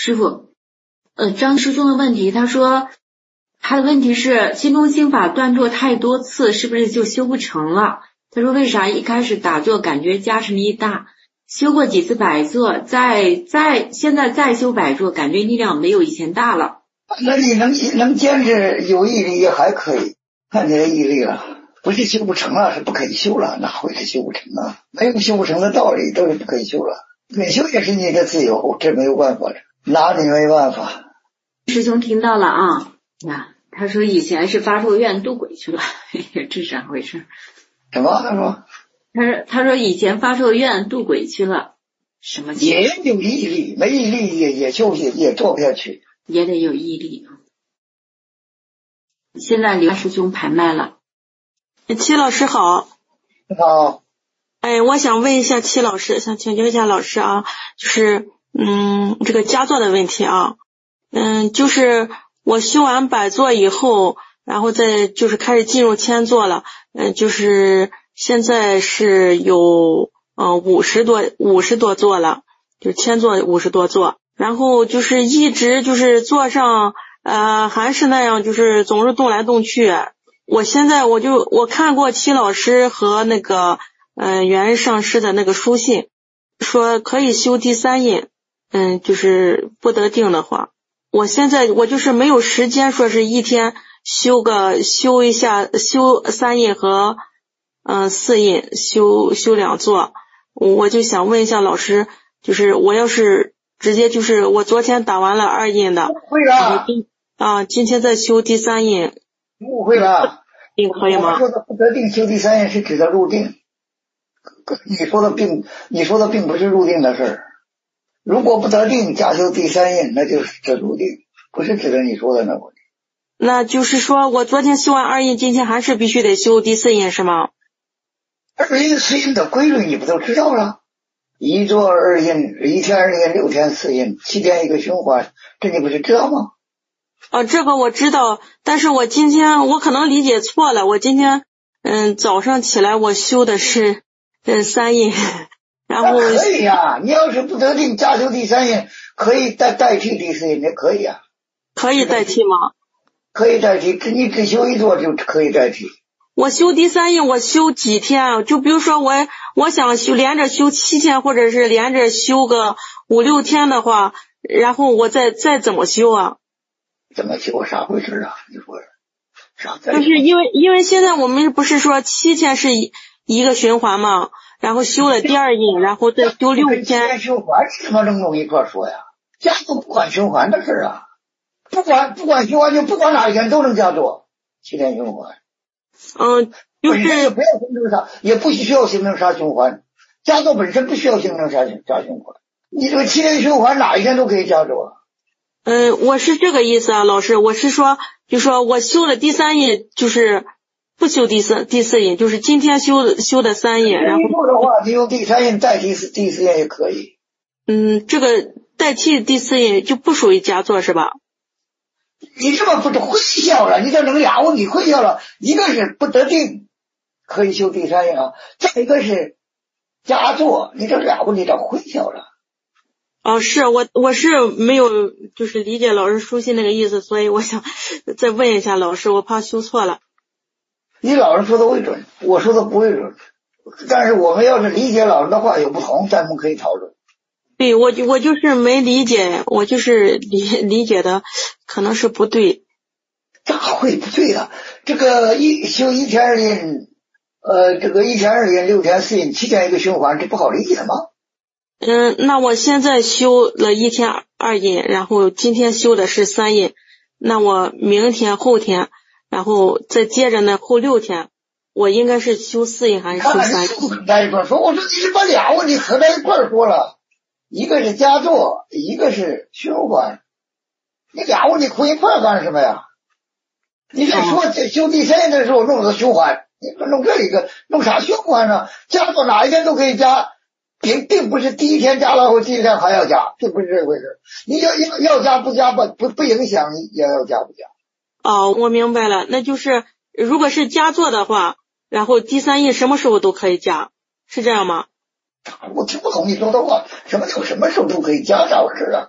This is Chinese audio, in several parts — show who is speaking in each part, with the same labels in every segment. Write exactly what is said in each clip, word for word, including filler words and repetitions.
Speaker 1: 师傅，呃，张师兄的问题，他说他的问题是心中心法断坐太多次，是不是就修不成了？他说为啥一开始打坐感觉加持力大，修过几次百坐，再再现在再修百坐，感觉力量没有以前大了。
Speaker 2: 那你能能坚持有毅力也还可以，看起来毅力了，不是修不成了，是不可以修了，哪会是修不成啊？没有修不成的道理，都是不可以修了。没修也是你的自由，这没有办法的，拿你没办法。
Speaker 1: 师兄听到了啊，呀，他说以前是发寿愿渡鬼去了，这是咋回事？
Speaker 2: 什么？他说，
Speaker 1: 他说他说以前发寿愿渡鬼去了，什么情况？
Speaker 2: 也有毅力，没毅力也也休息也做不下去，
Speaker 1: 也得有毅力。现在刘师兄排麦了。
Speaker 3: 戚老师好。
Speaker 2: 好。
Speaker 3: 哎，我想问一下戚老师，想请教一下老师啊，就是嗯这个佳坐的问题啊，嗯就是我修完百坐以后，然后再就是开始进入千坐了，嗯就是现在是有呃五十多五十多坐了，就是千坐五十多坐，然后就是一直就是坐上呃还是那样，就是总是动来动去。我现在我就我看过戚老师和那个呃元上师的那个书信，说可以修第三印，嗯就是不得定的话，我现在我就是没有时间说是一天修个修一下修三印和呃四印修修两座，我就想问一下老师，就是我要是直接就是我昨天打完了二印的，
Speaker 2: 会了
Speaker 3: 啊今天再修第三印，
Speaker 2: 误会了，
Speaker 3: 定可以吗？
Speaker 2: 我说的不得定修第三印是指的入定，你说的并你说的并不是入定的事儿。如果不得定加修第三印，那就是指入定，不是指的你说的那个。
Speaker 3: 那就是说我昨天修完二印，今天还是必须得修第四印是吗？
Speaker 2: 二印四印的规律你不都知道了？一坐二印，一天二印，六天四印，七天一个循环，这你不是知道吗？
Speaker 3: 哦，这个我知道，但是我今天我可能理解错了，我今天嗯早上起来我修的是嗯三印，然后
Speaker 2: 可以呀、啊，你要是不得定加修第三印，可以代代替第四印，也可以啊。
Speaker 3: 可以代替吗？
Speaker 2: 可以代替，你只修一座就可以代替。
Speaker 3: 我修第三印我修几天？就比如说我我想修连着修七天，或者是连着修个五六天的话，然后我再再怎么修啊？
Speaker 2: 怎么修？啥回事啊？你说啥？
Speaker 3: 就是因为因为现在我们不是说七天是一一个循环嘛，然后修了第二印，然后再修六天。
Speaker 2: 七天循环是什么能弄一块说呀？家都不管循环的事啊，不管不管循环就不管哪一天都能加做七天循环。
Speaker 3: 嗯，就是
Speaker 2: 也不要形成啥，也不需要形成啥循环，加做本身不需要形成啥啥循环。你这个七天循环哪一天都可以加做。
Speaker 3: 嗯，我是这个意思啊，老师，我是说，就说我修了第三印，就是不修第四第四印，就是今天修修的三印，然后
Speaker 2: 做的话，你用第三印代替第四印也可以。
Speaker 3: 嗯，这个代替第四印就不属于佳作是吧？
Speaker 2: 你这么不是混淆了？你这能俩问题混淆了，一个是不得定，可以修第三印啊，再一个是佳作，你这俩问题咋混淆了？
Speaker 3: 哦，是我我是没有就是理解老师书信那个意思，所以我想再问一下老师，我怕修错了。
Speaker 2: 你老师说的未准，我说的不会准，但是我们要是理解老师的话有不同，咱们可以讨论。
Speaker 3: 对，我就我就是没理解，我就是理理解的可能是不对。
Speaker 2: 咋会不对啊？这个一修一天二印，呃，这个一天二印，六天四印，七天一个循环，这不好理解吗？
Speaker 3: 嗯，那我现在修了一天二印，然后今天修的是三印，那我明天后天，然后再接着呢后六天，我应该是修四印还是修三印？
Speaker 2: 合在一块说，我说你是把俩问题合在一块说了，一个是佳作，一个是循环，你俩问题混一块干什么呀？你这说这修第三印的时候弄个循环，你说弄这一个弄啥循环呢？佳作哪一天都可以加。并并不是第一天加了后第二天还要加，并不是这回事。你要要要加不加不不不影响你也要加不加。
Speaker 3: 哦，我明白了，那就是如果是佳作的话，然后第三印什么时候都可以加，是这样吗？
Speaker 2: 我听不懂你说的话，什么叫什么时候都可以加啥回事啊？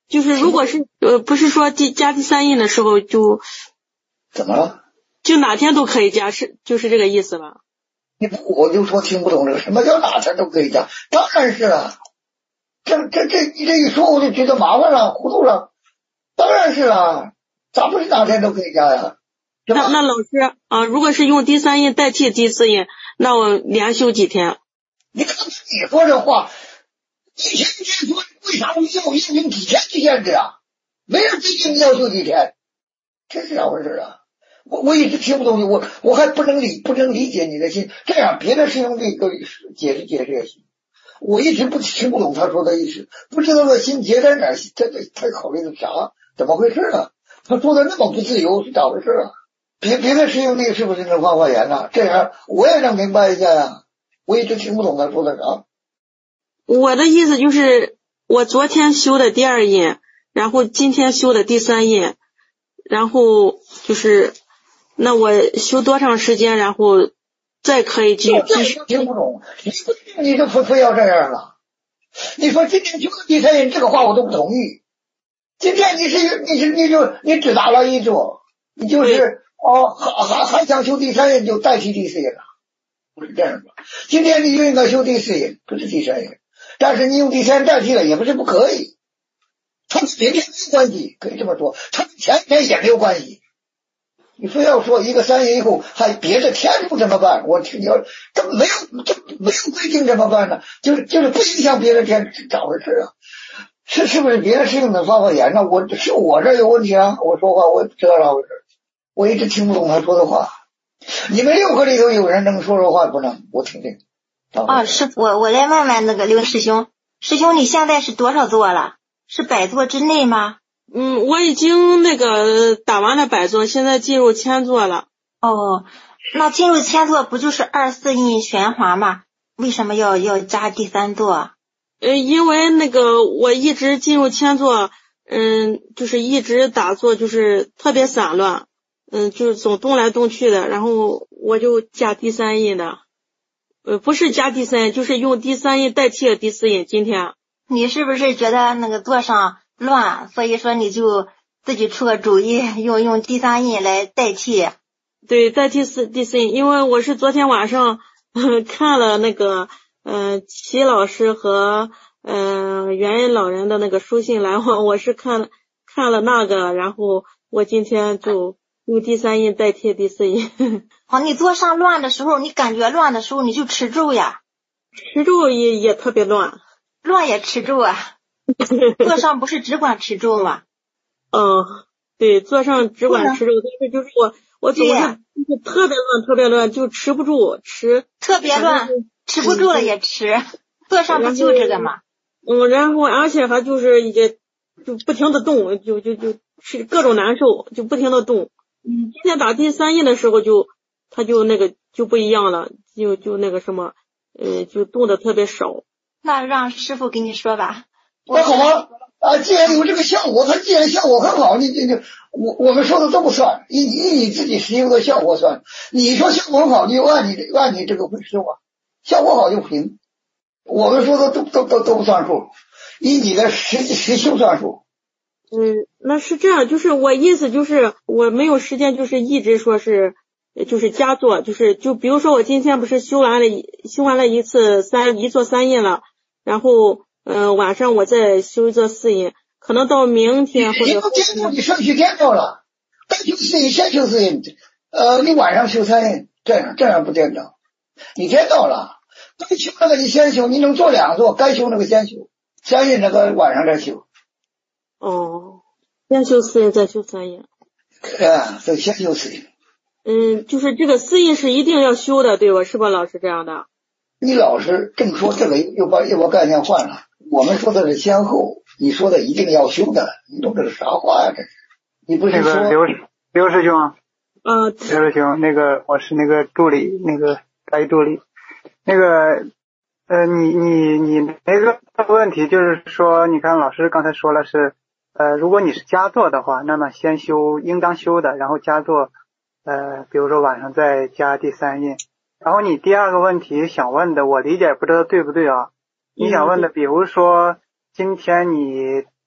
Speaker 3: 就是如果是呃不是说第加第三印的时候就
Speaker 2: 怎么了？
Speaker 3: 就哪天都可以加，是就是这个意思吧？
Speaker 2: 你不我就说听不懂这个什么叫哪天都可以加？当然是了，这这这你这一说我就觉得麻烦了，糊涂了。当然是了，咋不是哪天都可以加呀？
Speaker 3: 那那老师啊，如果是用第三印代替第四印，那我连休几天？
Speaker 2: 你看你说这话，以前你说为啥要要用几天去限制啊？没人规定你要休几天，这是咋回事啊？我我一直听不懂你，我我还不能理不能理解你的心。这样别的师兄弟给解释解释也行。我一直不听不懂他说的意思，不知道他心结在哪儿，他他考虑的啥？怎么回事啊？他说的那么不自由是咋回事啊？别别的师兄弟是不是能发发言呢？这样我也能明白一下呀。我一直听不懂他说的啥。
Speaker 3: 我的意思就是，我昨天修的第二印，然后今天修的第三印，然后就是那我修多长时间，然后再可以继继续。
Speaker 2: 听不懂，你你就非非要这样了？你说今天修个第三印，这个话我都不同意。今天你是你是你就你只打了一桌，你就是哦还还还想修第三印就代替第四印了，不是这样的。今天你就应该修第四印，不是第三印。但是你用第三代替了也不是不可以，它跟明天没有关系，可以这么说，它跟前天也没有关系。你非要说一个三印以后还别的天数怎么办？我听你要这没有这没有规定怎么办呢？就是就是不影响别的天，咋回事啊？是是不是别的事情能发发言呢？我是我这有问题啊！我说话我也不知道咋回事，我一直听不懂他说的话。你们六个里头有人能说说话不能？我听听。
Speaker 4: 哦，师傅，我我来问问那个刘师兄，师兄你现在是多少座了？是百座之内吗？
Speaker 3: 嗯，我已经那个打完了百座，现在进入千座了。
Speaker 4: 哦，那进入千座不就是二四印玄华吗？为什么要要加第三座？
Speaker 3: 呃，因为那个我一直进入千座，嗯，就是一直打坐，就是特别散乱，嗯，就是总动来动去的，然后我就加第三印的。呃，不是加第三印，就是用第三印代替了第四印。今天
Speaker 4: 你是不是觉得那个座上乱，所以说你就自己出个主意，用用第三印来代替？
Speaker 3: 对，代替四第四印，因为我是昨天晚上呵看了那个呃齐老师和呃元恩老人的那个书信来往，我是看看了那个，然后我今天就用第三印代替第四印。
Speaker 4: 好，你座上乱的时候，你感觉乱的时候，你就持咒呀。
Speaker 3: 持咒也也特别乱，
Speaker 4: 乱也持咒啊。座上不是只管持咒吗？
Speaker 3: 嗯，对，座上只管持咒，但是就是我我总是就是特别乱，特别乱，就持不住，持
Speaker 4: 特别乱，持不住了也持。座上不就这个吗？
Speaker 3: 嗯，然后而且还就是也就不停的动，就就就是各种难受，就不停的动。嗯，今天打第三印的时候就他就那个就不一样了，就就那个什么，呃，就动的特别少。
Speaker 4: 那让师傅给你说吧。
Speaker 2: 那好啊，啊，既然有这个效果，它既然效果很好，你这就我我们说的都不算，以以你自己实用的效果算。你说效果很好，你就按你按你这个回收啊，效果好就评。我们说的都都都都不算数，以你的实际实修算数。
Speaker 3: 嗯，那是这样，就是我意思就是我没有时间，就是一直说是就是加做，就是就比如说我今天不是修完了修完了一次三一座三印了，然后嗯、呃、晚上我再修一座四印，可能到明天或者后天
Speaker 2: 你顺序颠倒了，该修四印先修四印，呃，你晚上修三印，这样这样不颠倒，你颠倒了。该修那个你先修，你能做两座，该修那个先修，三印那个晚上再修。
Speaker 3: 哦，先修四印再修三印。
Speaker 2: 啊，对，先修四印。
Speaker 3: 嗯，就是这个四印是一定要修的，对吧？是吧，老师这样的？
Speaker 2: 你老是正说这个又把又把概念换了。我们说的是先后，你说的一定要修的，你懂这是啥话呀？这是你不是说
Speaker 5: 那个刘刘师兄？
Speaker 3: 啊，
Speaker 5: 刘师兄，那个我是那个助理，那个大一助理。那个呃，你你你那个问题就是说，你看老师刚才说了是，呃，如果你是加座的话，那么先修应当修的，然后加座，呃，比如说晚上再加第三印。然后你第二个问题想问的，我理解不知道对不对啊？你想问的，比如说今天你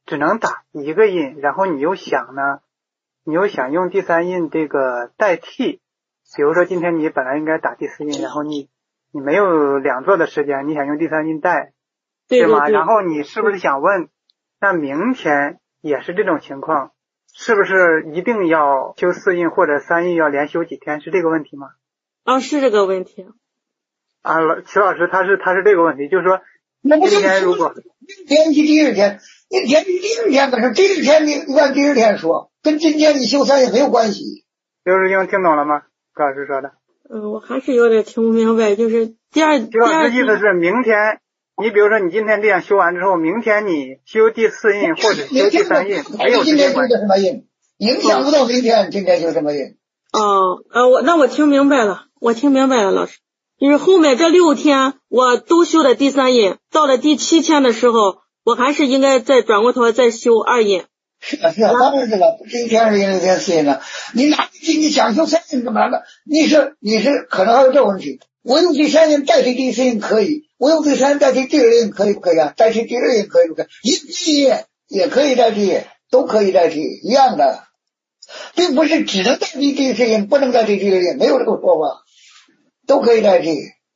Speaker 5: 只能打一个印，然后你又想呢，你又想用第三印这个代替，比如说今天你本来应该打第四印，然后你你没有两座的时间，你想用第三印代，
Speaker 3: 对
Speaker 5: 吗？
Speaker 3: 对对，
Speaker 5: 然后你是不是想问，那明天也是这种情况，是不是一定要修四印或者三印要连修几天？是这个问题吗？
Speaker 3: 啊，是这个问题。
Speaker 5: 啊，老齐老师他是他是这个问题，就是说今天如果
Speaker 2: 连续第二天，你连续第二天可是第二天你按第二天说，跟今天你修三印没有关系。
Speaker 5: 刘师兄听懂了吗？高老师说的。
Speaker 3: 嗯，我还是有点听不明白，就是第二
Speaker 5: 齐老师意思是明天，你比如说你今天这样修完之后，明天你修第四印或者修第三印，没有
Speaker 2: 今天修的什么印，影响不到明天今天修什么印。
Speaker 3: 哦，呃，我那我听明白了，我听明白了，老师，就是后面这六天我都修的第三印，到了第七天的时候，我还是应该再转过头再修二印。
Speaker 2: 是啊是啊，当然是了，不是一天二印六天四印了。你哪你想修三印干嘛呢？你是你是可能还有这个问题，我用第三印代替第四印可以，我用第三印代替第二印可以不可以啊？代替第二印可以不可以？一第一印也可以代替，都可以代替，一样的，并不是只能代替第四印，不能代替第二印，没有这个说法，都可以代替。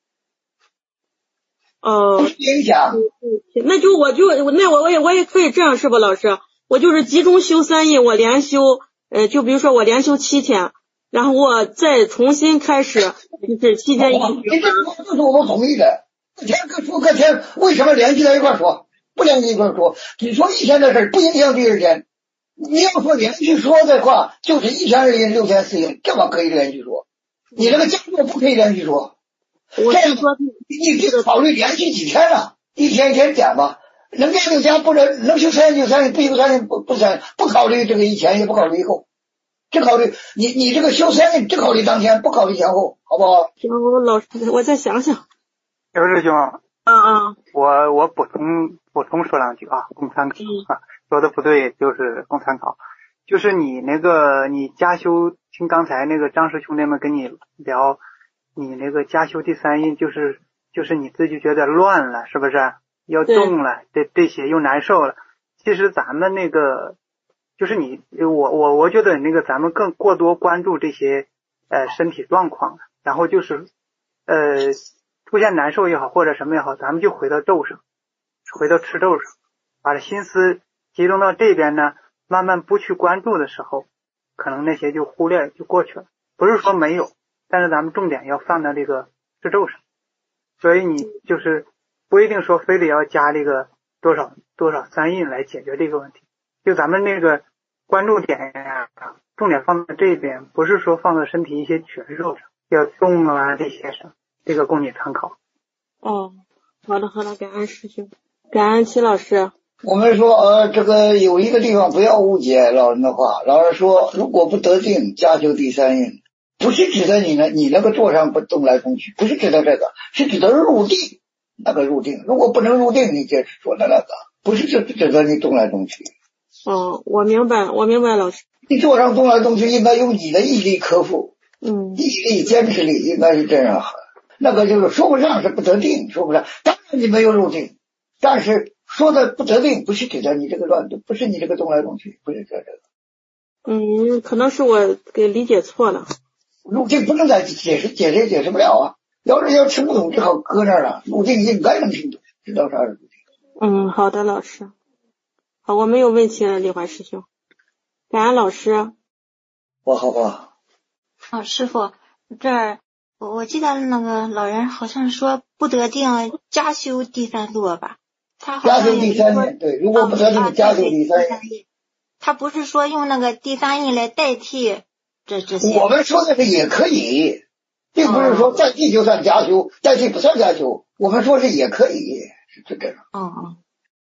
Speaker 3: 哦，
Speaker 2: 不影响。
Speaker 3: 那就我就那我我也我也可以这样是吧，老师？我就是集中修三印，我连修，呃，就比如说我连修七天，然后我再重新开始，就是七天一天。
Speaker 2: 这这是我们同意的。各天各说各天，为什么连续在一块说？不连续一块说，只说一天的事，不影响第二天。你要说连续说的话，就是一天二印六天四印，这么可以连续说。你这个佳作不可以连续说。
Speaker 3: 我
Speaker 2: 这样说，你这个考虑连续几天了？一天一天讲吧。能加就加，不能能修三印就三印，不修三印不不三印，不考虑这个以前，也不考虑以后，只考虑你你这个修三印，只考虑当天，不考虑前后，好不好？
Speaker 3: 行，我老师我再想想。
Speaker 5: 刘师兄，
Speaker 3: 啊啊，
Speaker 5: 我我补充补充说两句啊，供参考啊，说的不对就是供参考，就是你那个你加修，听刚才那个张师兄弟们跟你聊，你那个加修第三印，就是就是你自己觉得乱了，是不是？要动了，这这些又难受了。其实咱们那个就是你我我我觉得那个咱们更过多关注这些呃身体状况，然后就是呃出现难受也好或者什么也好，咱们就回到咒上，回到吃咒上，把这心思集中到这边呢，慢慢不去关注的时候，可能那些就忽略就过去了。不是说没有，但是咱们重点要放到这个吃咒上，所以你就是不一定说非得要加这个多少多少三印来解决这个问题，就咱们那个关注点呀，重点放在这边，不是说放在身体一些拳受上，要动啊这些上，这个供你参考。
Speaker 3: 哦，好的好的，感恩师兄，感恩齐老师。
Speaker 2: 我们说呃，这个有一个地方不要误解老人的话，老人说如果不得定，加修第三印，不是指的你呢，你那个座上不动来动去，不是指的这个，是指的入定。那个入定，如果不能入定，你就说的那个，不是指指的你动来动去。
Speaker 3: 哦，我明白，我明白，老师。
Speaker 2: 你座上动来动去，应该用你的毅力克服，
Speaker 3: 嗯，
Speaker 2: 毅力、坚持力，应该是这样。那个就是说不上是不得定，说不上。当然你没有入定，但是说的不得定，不是指的你这个乱动，不是你这个动来动去，不是指这个。
Speaker 3: 嗯，可能是我给理解错了。
Speaker 2: 入定不能再解释，解释也解释不了啊。要是要听不懂，只好搁那儿了。入定应该能听懂，知道啥是入定。
Speaker 3: 嗯，好的，老师。好，我没有问题了，李怀师兄。感恩老师。
Speaker 2: 我好吧。
Speaker 4: 啊，师傅，这儿我我记得那个老人好像说不得定加修第三座吧？他好像
Speaker 2: 加修第三印，对，如果不得定加修第三印。
Speaker 4: 他不是说用那个第三印来代替这这些？
Speaker 2: 我们说的是也可以。并不是说代替就算加修，代替不算加修。我们说是也可以，是这样。
Speaker 4: 哦哦。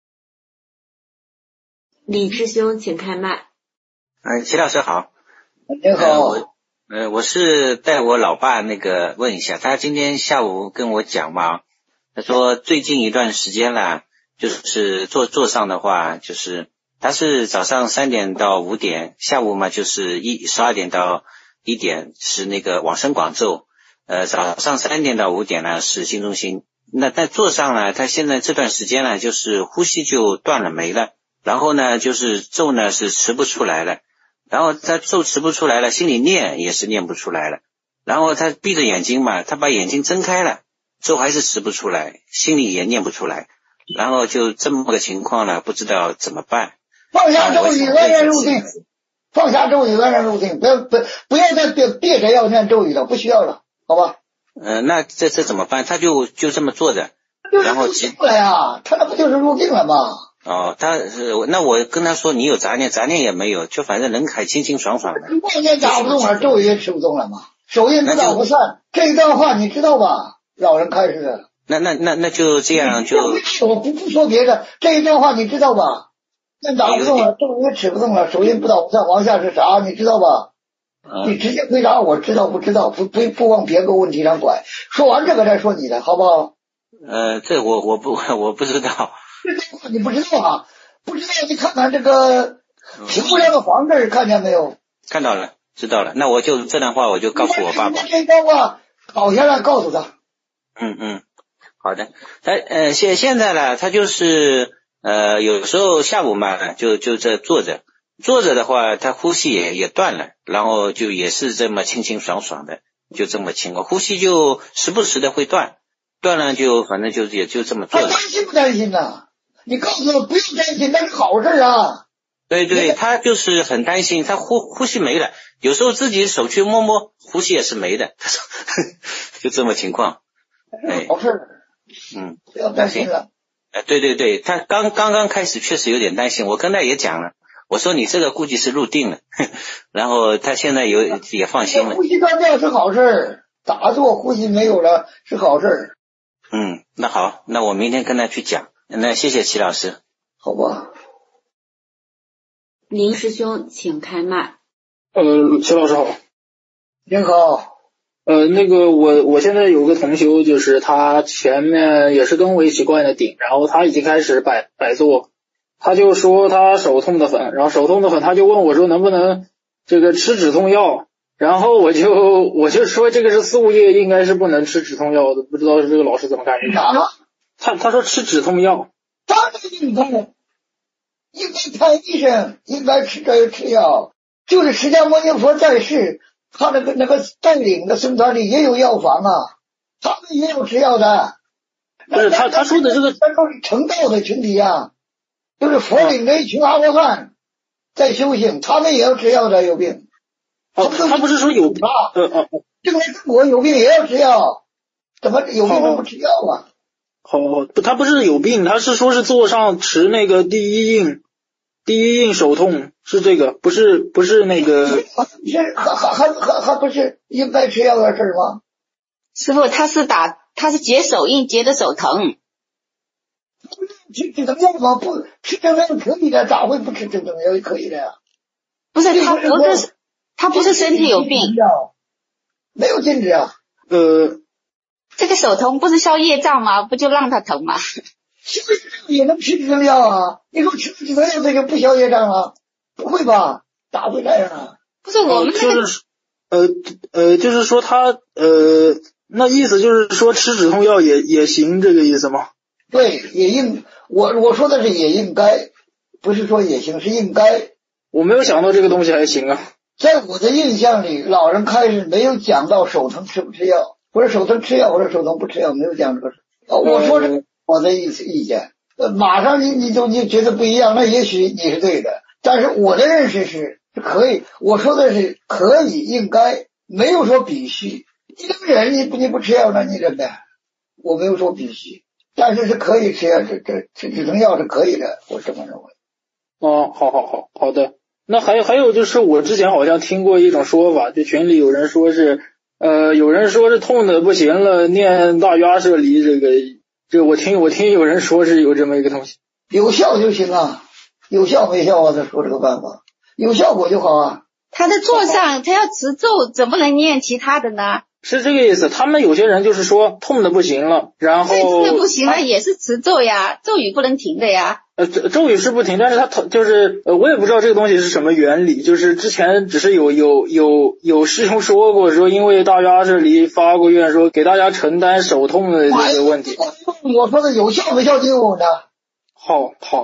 Speaker 1: 李师兄，请开麦。
Speaker 6: 嗯，齐老师好。
Speaker 2: 你好。
Speaker 6: 呃、我呃我是带我老爸那个问一下，他今天下午跟我讲嘛，他说最近一段时间啦，就是做座上的话，就是他是早上三点到五点，下午嘛就是一十二点到一点是那个往生广咒。呃，早上三点到五点呢是心中心，那在座上呢，他现在这段时间呢，就是呼吸就断了没了， 然后呢就是咒呢是持不出来了，然后他咒持不出来了，心里念也是念不出来了，然后他闭着眼睛嘛，他把眼睛睁开了，咒还是持不出来，心里也念不出来，然后就这么个情况呢，不知道怎么办。
Speaker 2: 放下咒语，安然入定。放下咒语，安然入定，不要不不要再憋憋着要念咒语了，不需要了，好吧？
Speaker 6: 呃，那这这怎么办？他就就这么做着，然后
Speaker 2: 进来啊，他那不就是入定了吗？
Speaker 6: 哦，他是那我跟他说你有杂念，杂念也没有，就反正人还清清爽爽的。
Speaker 2: 外念打不动了，咒语也持不动了嘛，手印不打不散，这一段话你知道吧？老人开始的。
Speaker 6: 那那那那就这样就。
Speaker 2: 我不不说别的，这一段话你知道吧？那打不动了，咒语也持不动了，手印不打不散，往下是啥？你知道吧？嗯、你直接回答我知道不知道，不不不往别个问题上拐。说完这个再说你的，好不好？
Speaker 6: 呃，这我我不我不知道。
Speaker 2: 你不知道啊？不知道你看看这个屏幕上的黄字看见没有？
Speaker 6: 看到了，知道了。那我就这段话我就告诉我爸爸。
Speaker 2: 这段话搞下来告诉他。
Speaker 6: 嗯嗯，好的。他呃现现在呢，他就是呃有时候下午嘛，就就这坐着。坐着的话，他呼吸也也断了，然后就也是这么清清爽爽的，就这么清了，呼吸就时不时的会断，断了就反正就也就这么做了。
Speaker 2: 他担心不担心呐、啊？你告诉他不用担心，那是好事啊。
Speaker 6: 对对，他就是很担心，他呼呼吸没了，有时候自己手去摸摸，呼吸也是没的，他说就这么情况。
Speaker 2: 哎，好事。
Speaker 6: 嗯，
Speaker 2: 不要担心了。
Speaker 6: 哎，对对对，他刚刚刚开始确实有点担心，我跟他也讲了。我说你这个估计是入定了，然后他现在有也放心了。
Speaker 2: 呼吸断掉是好事，打坐呼吸没有了是好事。
Speaker 6: 嗯，那好，那我明天跟他去讲。那谢谢齐老师。
Speaker 2: 好吧。
Speaker 1: 林师兄，请开麦。
Speaker 7: 呃，齐老师好。
Speaker 2: 您好。
Speaker 7: 呃，那个我我现在有个同修，就是他前面也是跟我一起灌的顶，然后他已经开始摆摆坐。他就说他手痛的很，然后手痛的很，他就问我说能不能这个吃止痛药，然后我就我就说这个是四物业，应该是不能吃止痛药的，不知道这个老师怎么看？
Speaker 2: 啥了？
Speaker 7: 他他说吃止痛药，
Speaker 2: 当然应该，应该看医生，应该吃这个吃药。就是释迦牟尼佛在世，他那个那个带领的僧团里也有药房啊，他们也有吃药的。
Speaker 7: 不是他他说的这个，
Speaker 2: 那都是成道的群体啊。就是佛领着一群阿罗汉在修行，他们也要吃药的，有病。
Speaker 7: 哦，他不是说有病
Speaker 2: 啊？
Speaker 7: 呃呃，
Speaker 2: 这个中国有病也要吃药，怎么有病不吃药啊？
Speaker 7: 好，不，他不是有病，他是说是座上持那个第一印，第一印手痛是这个，不是不是那个。
Speaker 2: 是还还还还还不是应该吃药的事吗？
Speaker 8: 师父，他是打他是结手印，结的手疼。
Speaker 2: 吃止疼药吗？不吃止疼药可以的，咋会不吃止疼药也可以的呀？
Speaker 8: 不是他不是他不是身体有病，
Speaker 2: 没有禁止啊。
Speaker 7: 呃，
Speaker 8: 这个手疼不是消业障吗？不就让他疼吗？
Speaker 2: 消业障也能吃止疼药啊？你说吃止疼药这就不消业障了？不会吧？咋会这样啊？
Speaker 8: 不是我们
Speaker 7: 那个、呃、就是呃呃，就是说他呃，那意思就是说吃止痛药也也行，这个意思吗？
Speaker 2: 对，也应我我说的是也应该，不是说也行，是应该。
Speaker 7: 我没有想到这个东西还行啊。
Speaker 2: 在我的印象里，老人开始没有讲到手疼吃不吃药，或者手疼吃药，或者手疼不吃药，没有讲这个事。哦，我说这个我的意思意见，呃，马上你你就你觉得不一样，那也许你是对的，但是我的认识是是可以，我说的是可以，应该，没有说必须。你这个人你不你不吃药，那你怎么办？我没有说必须。但是是可以吃药，这这这止疼药是可以的，我这么认为。
Speaker 7: 哦，好好好好的。那还有还有就是，我之前好像听过一种说法，就群里有人说是，呃，有人说是痛的不行了，念大阿舍离这个，这个我听我听有人说是有这么一个东西，
Speaker 2: 有效就行啊，有效没效啊？他说这个办法，有效果就好啊。
Speaker 8: 他的座上他要持咒，怎么能念其他的呢？
Speaker 7: 是这个意思，他们有些人就是说痛的不行了，然后
Speaker 8: 痛的不行了也是持咒呀，咒语不能停的呀。
Speaker 7: 呃，咒语是不停，但是他就是呃，我也不知道这个东西是什么原理，就是之前只是有有有有师兄说过，说因为大家这里发过愿，说给大家承担手痛的这个问题。
Speaker 2: 我说的有效没效就有的。
Speaker 7: 好好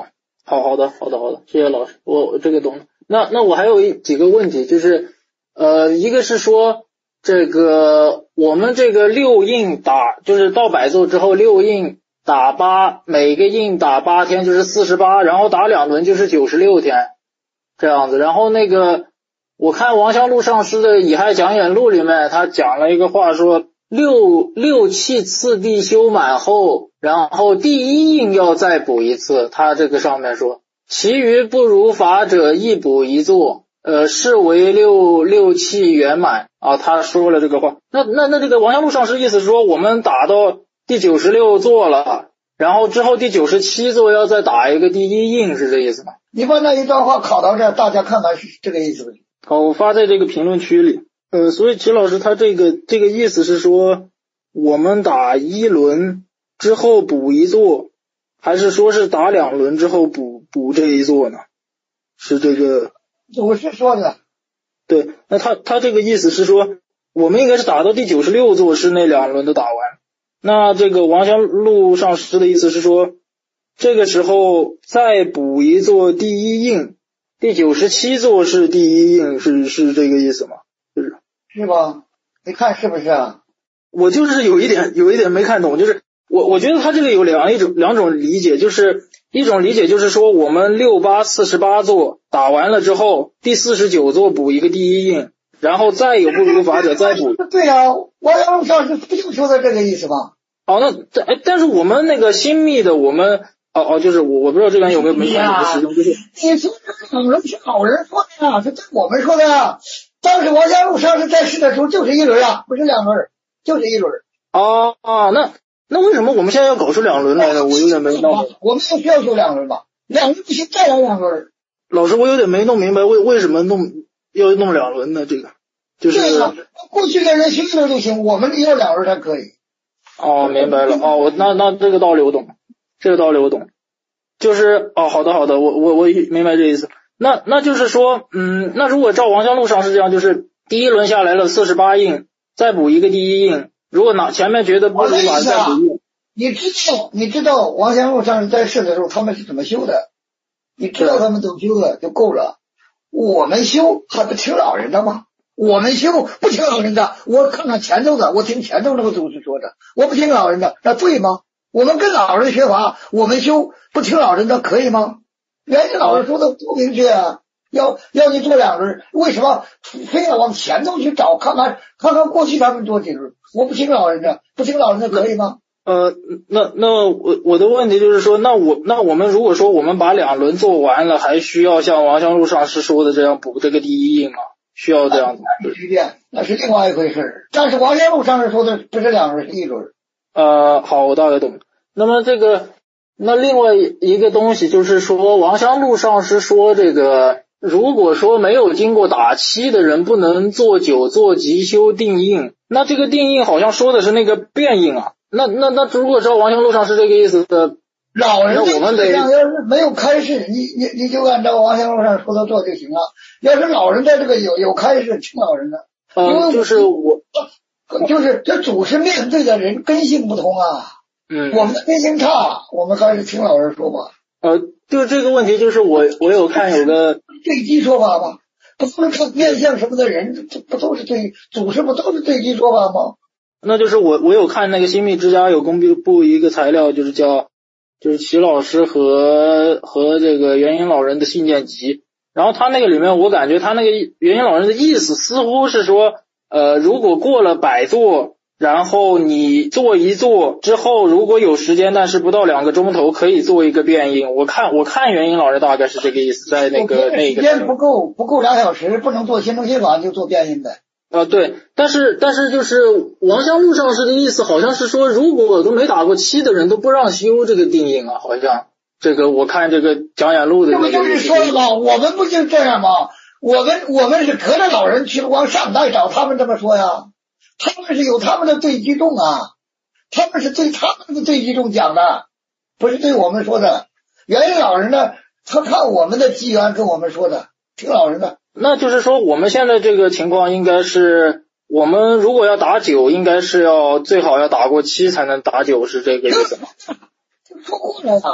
Speaker 7: 好好的好的好的，谢谢老师，我我这个懂了。那那我还有一几个问题，就是呃一个是说这个我们这个六印打就是到百座之后六印打八，每个印打八天就是四十八，然后打两轮就是九十六天这样子。然后那个我看王香露上师的《乙亥讲演录》里面，他讲了一个话说六六气次第修满后，然后第一印要再补一次，他这个上面说其余不如法者亦补一座，呃，是为六六气圆满啊。他说了这个话，那那那这个王香露上师意思是说我们打到第九十六座了，然后之后第九十七座要再打一个第一印，是这意思吗？
Speaker 2: 你把那一段话考到这儿，大家看看是这个意思不？
Speaker 7: 好，我发在这个评论区里。呃，所以齐老师他这个这个意思是说我们打一轮之后补一座，还是说是打两轮之后补补这一座呢？是这个
Speaker 2: 我是说的。
Speaker 7: 对，那他他这个意思是说我们应该是打到第九十六座是那两轮都打完。那这个王香露上师的意思是说这个时候再补一座第一印，第九十七座是第一印，是是这个意思吗？是
Speaker 2: 是吧？你看是不是啊？
Speaker 7: 我就是有一点有一点没看懂，就是我我觉得他这个有两一种两种理解，就是一种理解就是说我们六八四十八座打完了之后，第四十九座补一个第一印，然后再有不如法者再补。
Speaker 2: 对呀、啊，王香露上师不就说的这个意思吗？
Speaker 7: 哦，那哎，但是我们那个新密的我们哦哦，就是我我不知道这边有没有没看懂的使用，就是
Speaker 2: 你说这个人是好人说的呀，是对我们说的呀。当时王香露上师在世的时候就是一轮啊，不是两轮，就是一轮。
Speaker 7: 哦哦，那那为什么我们现在要搞出两轮来呢？我有点没弄。
Speaker 2: 我们也需要做两轮吧？两轮不行，再来两轮。
Speaker 7: 老师，我有点没弄明白，为为什么弄要弄两轮呢？这个就是
Speaker 2: 对呀，过去的人修一轮就行，我们要两轮才可以。
Speaker 7: 哦，明白了。哦，我那那这个道理我懂，这个道理我懂。就是哦，好的好的，我我我明白这意思。那那就是说，嗯，那如果照王香露上是这样，就是第一轮下来了四十八印，再补一个第一印，如果哪前面觉得不如法再补印。
Speaker 2: 你知道你知道王香露上师在世的时候他们是怎么修的？你知道他们怎么修的就够了。我们修还不听老人的吗？我们修不听老人的，我看看前头的，我听前头那个祖师说的，我不听老人的，那对吗？我们跟老人学法，我们修不听老人的可以吗？原先老人说的多明确啊，要要你做两轮，为什么非要往前头去找看看看看过去他们做几轮？我不听老人的，不听老人的可以吗？
Speaker 7: 呃，那那我我的问题就是说，那我那我们如果说我们把两轮做完了，还需要像王香露上师说的这样补这个第一印吗？需要这样子？
Speaker 2: 那是变，那是另外一回事。但是王香露上师说的不是两轮，是一轮。
Speaker 7: 呃，好，我大概懂。那么这个，那另外一个东西就是说，王香露上师说这个，如果说没有经过打七的人不能做九做吉修定印，那这个定印好像说的是那个变印啊。那那那如果照王香露上师这个意思的，
Speaker 2: 老人
Speaker 7: 我们得
Speaker 2: 要是没有开示，你你你就按照王香露上说的做就行了。要是老人在这个有有开示，听老人的。
Speaker 7: 呃，就是我，
Speaker 2: 就是这祖师面对的人根性不同啊。
Speaker 7: 嗯，
Speaker 2: 我们的根性差，我们还是听老人说吧。
Speaker 7: 呃，就这个问题，就是我我有看有个
Speaker 2: 对机说法吗？不都是看面相什么的人，这不都是对祖师不都是对机说法吗？
Speaker 7: 那就是我我有看那个新密之家有公布一个材料，就是叫就是齐老师和和这个元婴老人的信件集，然后他那个里面我感觉他那个元婴老人的意思似乎是说，呃，如果过了百座，然后你做一做之后，如果有时间，但是不到两个钟头，可以做一个变印。我看我看元婴老人大概是这个意思，在那个那个
Speaker 2: 时间不够不够两小时，不能做心中心法就做变印呗。
Speaker 7: 啊，对，但是但是就是王香露上师的意思好像是说，如果都没打过七的人都不让修这个定印啊，好像这个我看这个讲演录的那个。
Speaker 2: 这不就是说了吗？我们不就这样吗？我们我们是隔着老人去往上代找，他们这么说呀，他们是有他们的对机众啊，他们是对他们的对机众讲的，不是对我们说的。原因老人呢，他看我们的机缘跟我们说的，听老人的。
Speaker 7: 那就是说我们现在这个情况应该是，我们如果要打九，应该是要最好要打过七才能打九，是这个意思吗？
Speaker 2: 就说过了呀。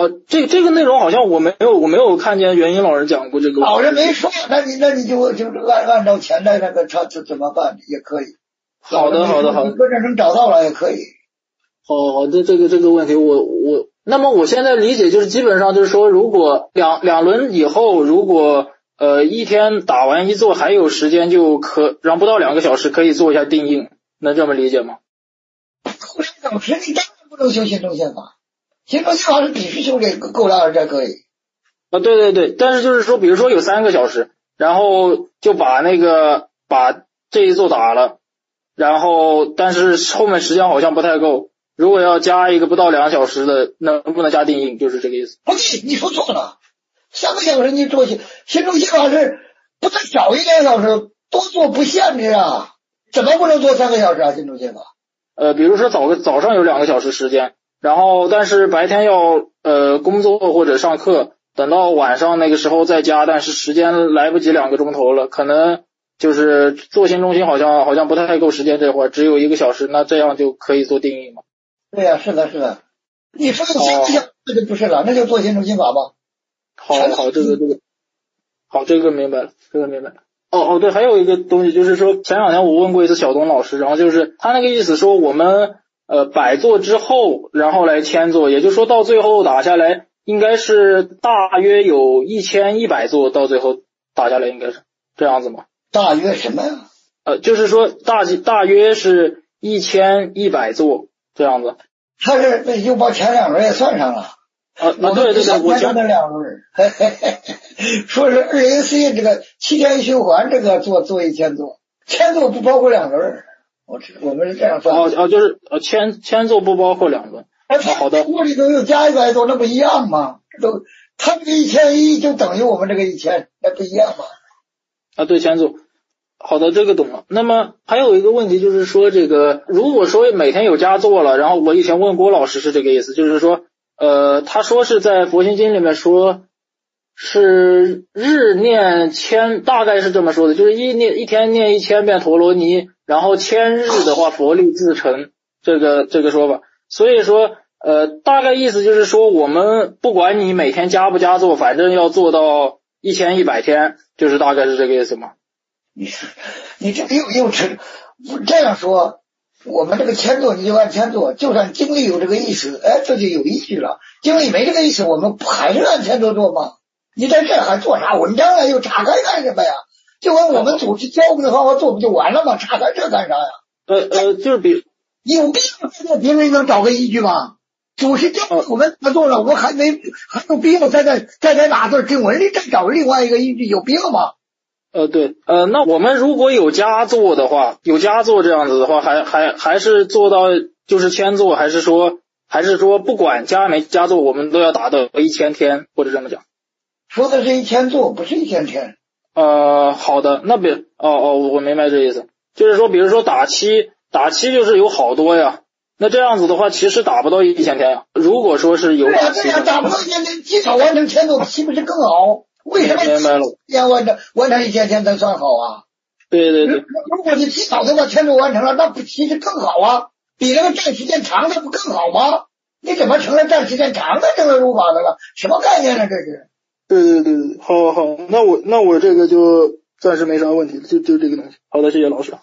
Speaker 7: 呃，这这个内容好像我没有我没有看见元音老人讲过这个。
Speaker 2: 老人没说，那你那你就就按按照前代那个他怎怎么办也可以。
Speaker 7: 好的好的好的，
Speaker 2: 你搁这能找到了也可以。
Speaker 7: 好好的，这个这个问题我我，那么我现在理解就是基本上就是说，如果两两轮以后，如果呃一天打完一做还有时间，就可让不到两个小时可以做一下定印，能这么理解吗？
Speaker 2: 两个小时你当然不能修心中宪法，心中宪法是必须修这个够量才可以。
Speaker 7: 啊，对对对，但是就是说，比如说有三个小时，然后就把那个把这一座打了，然后但是后面时间好像不太够。如果要加一个不到两小时的，能不能加定印？就是这个意思。
Speaker 2: 不对，你说错了。三个小时你做心心中宪法是不能少一两小时，多做不限制啊。怎么不能做三个小时啊？心中宪法？
Speaker 7: 呃，比如说早个早上有两个小时时间，然后但是白天要呃工作或者上课，等到晚上那个时候再加，但是时间来不及两个钟头了，可能就是做心中心好像好像不太够时间，这会儿只有一个小时，那这样就可以做定印吗？
Speaker 2: 对呀、啊，是的，是的。你说的三个小时那就不是了，那就做心中心法吧。
Speaker 7: 好好，这个这个，好，这个明白了，这个明白了。哦哦，对，还有一个东西就是说，前两天我问过一次小东老师，然后就是他那个意思说，我们呃百座之后，然后来千座，也就是说到最后打下来，应该是大约有一千一百座，到最后打下来应该是这样子吗？
Speaker 2: 大约什么呀？
Speaker 7: 呃，就是说大大约是一千一百座这样子。
Speaker 2: 他是那就把前两轮也算上了。
Speaker 7: 啊啊，对对对，我
Speaker 2: 前那两轮，嘿嘿嘿，说是二零四印这个七天循环，这个做做一千座，千座不包括两轮。我我们是这样算。
Speaker 7: 哦哦，就是呃千千座不包括两轮。
Speaker 2: 啊，
Speaker 7: 好的。
Speaker 2: 锅里头又加一百多，那不一样吗？都他这个一千一就等于我们这个一千，那不一样吗？
Speaker 7: 啊，对，千座。好的，这个懂了。那么还有一个问题就是说，这个如果说每天有加座了，然后我以前问郭老师是这个意思，就是说，呃，他说是在佛心经里面说是日念千，大概是这么说的，就是一念一天念一千遍陀罗尼，然后千日的话佛力自成，这个这个说法。所以说，呃，大概意思就是说，我们不管你每天加不加座，反正要做到一千一百天，就是大概是这个意思吗？
Speaker 2: 你你这个又又吃，这样说，我们这个千座你就按千座，就算经历有这个意思，哎，这就有依据了。经历没这个意思，我们不还是按千座做吗？你在这还做啥文章啊？又岔开干什么呀？就按我们组织教的方法做不就完了吗？岔开这干啥呀？
Speaker 7: 呃呃，就是比
Speaker 2: 有病，别人能找个依据吗？组织教我们怎么做了，我还没还有必要再在再在哪段经文里再找另外一个依据？有病吗？
Speaker 7: 呃，对，呃，那我们如果有加座的话，有加座这样子的话，还还还是做到就是千座，还是说还是说不管加没加座，我们都要达到一千天，或者这么讲？
Speaker 2: 说的是一千座，不是一千天。
Speaker 7: 呃，好的，那别，哦哦，我明白这意思，就是说，比如说打七，打七就是有好多呀，那这样子的话，其实打不到一千天呀。如果说是有打七，
Speaker 2: 对呀，打不到一千天，及早完成千座，岂不是更好？为什么
Speaker 7: 明白了？
Speaker 2: 要完成完成一千天才算好啊？
Speaker 7: 对对对。
Speaker 2: 如果你及早的把千座完成了，那不其实更好啊？比那个占时间长的不更好吗？你怎么成了占时间长的成了入法的了？什么概念呢？这是？
Speaker 7: 对对对对，好好好，那我那我这个就暂时没啥问题，就就这个东西。好的，谢谢老师。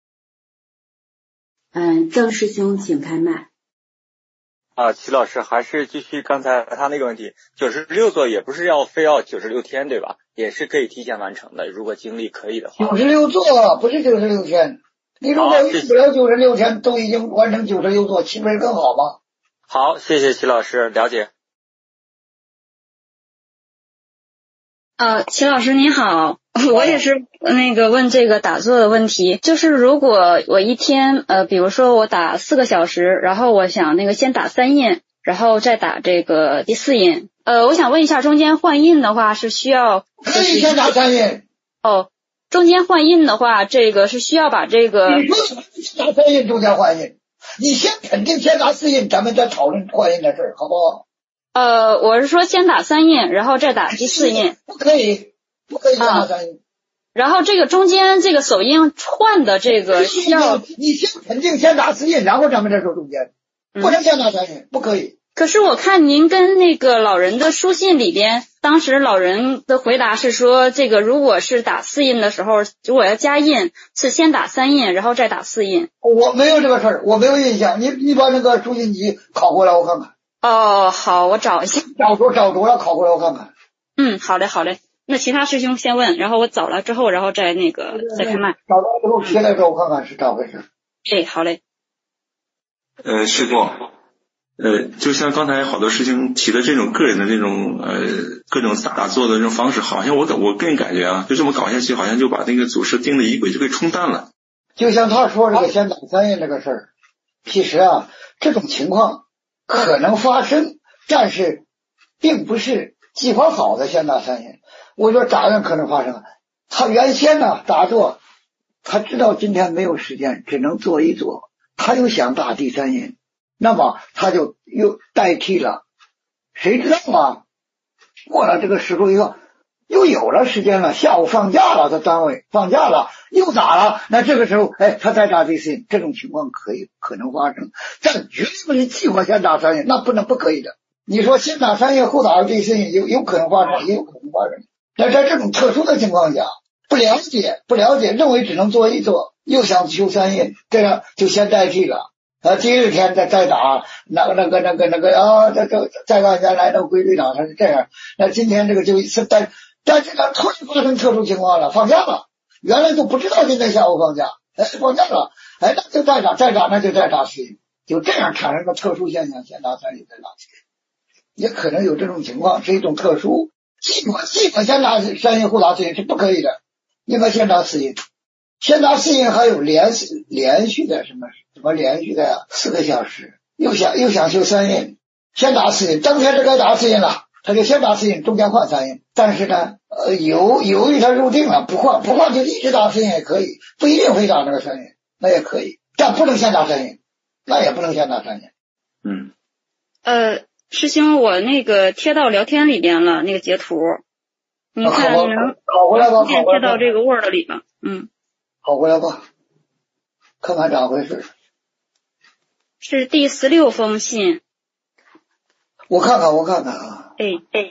Speaker 1: 嗯，郑师兄请开麦。
Speaker 9: 啊，齐老师还是继续刚才他那个问题，九十六座也不是要非要九十六天对吧？也是可以提前完成的，如果精力可以的话。
Speaker 2: 九十六座不是九十六天，你如果用不了九十六天都已经完成九十六座，岂不是更好吗？
Speaker 9: 好，谢谢齐老师了解。
Speaker 10: 呃，齐老师你好，我也是那个问这个打坐的问题，就是如果我一天呃，比如说我打四个小时，然后我想那个先打三印，然后再打这个第四印，呃，我想问一下，中间换印的话是需要
Speaker 2: 可以先打三印
Speaker 10: 哦，中间换印的话，这个是需要把这个
Speaker 2: 你说先打三印，中间换印，你先肯定先打四印，咱们再讨论换印的事儿，好不好？
Speaker 10: 呃，我是说先打三印，然后再打第四印。
Speaker 2: 不可以，不可以先打三印。
Speaker 10: 啊、然后这个中间这个手印换的这个需要，
Speaker 2: 你先肯定先打四印，然后咱们再说中间，不能先打三印，不可以。
Speaker 10: 可是我看您跟那个老人的书信里边，当时老人的回答是说，这个如果是打四印的时候，如果要加印，是先打三印，然后再打四印。
Speaker 2: 我没有这个事儿，我没有印象。你你把那个书信集拷过来，我看看。
Speaker 10: 哦，好，我找一下。
Speaker 2: 找着找着了，拷过来我看看。
Speaker 10: 嗯，好嘞，好嘞。那其他师兄先问，然后我找了之后，然后再那个再开麦。
Speaker 2: 找到之后提来之后，我看看是咋回事。
Speaker 10: 哎，好嘞。
Speaker 11: 呃，师傅。呃，就像刚才好多师兄提的这种个人的这种呃各种打坐的这种方式，好像我我个人感觉啊，就这么搞下去，好像就把那个祖师定的仪轨就给冲淡了。
Speaker 2: 就像他说这个先打三印这个事儿，其实啊，这种情况可能发生，但是并不是计划好的先打三印。我说咋样可能发生？他原先呢打坐，他知道今天没有时间，只能坐一坐，他又想打第三印。那么他就又代替了，谁知道啊？过了这个时候以后，又有了时间了，下午放假了，他单位放假了，又打了。那这个时候，哎，他再打第四印，这种情况可以可能发生，但绝对不是计划先打三印，那不能不可以的。你说先打三印后打第四印，有有可能发生，也有可能发生。那在这种特殊的情况下，不了解不了解，认为只能做一做，又想修三印，这样就先代替了。呃，第二天再再打那个那个那个那个啊，这这再按原来的规律打，他是这样。那今天这个就是但但是呢，突然发生特殊情况了，放假了，原来都不知道今天下午放假，哎，放假了，哎，那就再打再打，那就再打四印，就这样产生个特殊现象，先打三印再打四印，也可能有这种情况，是一种特殊。计划计划先打三印后打四印是不可以的，应该先打四印。先打四印还有连连续的什么什么连续的呀、啊，四个小时，又想又想修三印，先打四印，当天就该打四印了，他就先打四印，中间换三印。但是呢，呃，由由于他入定了，不换不换就一直打四印也可以，不一定非打那个三印，那也可以，但不能先打三印，那也不能先打三印。
Speaker 11: 嗯。
Speaker 10: 呃，师兄，我那个贴到聊天里边了，那个截图，你看能
Speaker 2: 好回来吧，
Speaker 10: 贴到这个 Word 里吧，嗯。
Speaker 2: 好回来吧，看看咋回事。
Speaker 10: 是第十六封信。
Speaker 2: 我看看，我看看啊。
Speaker 10: 哎哎。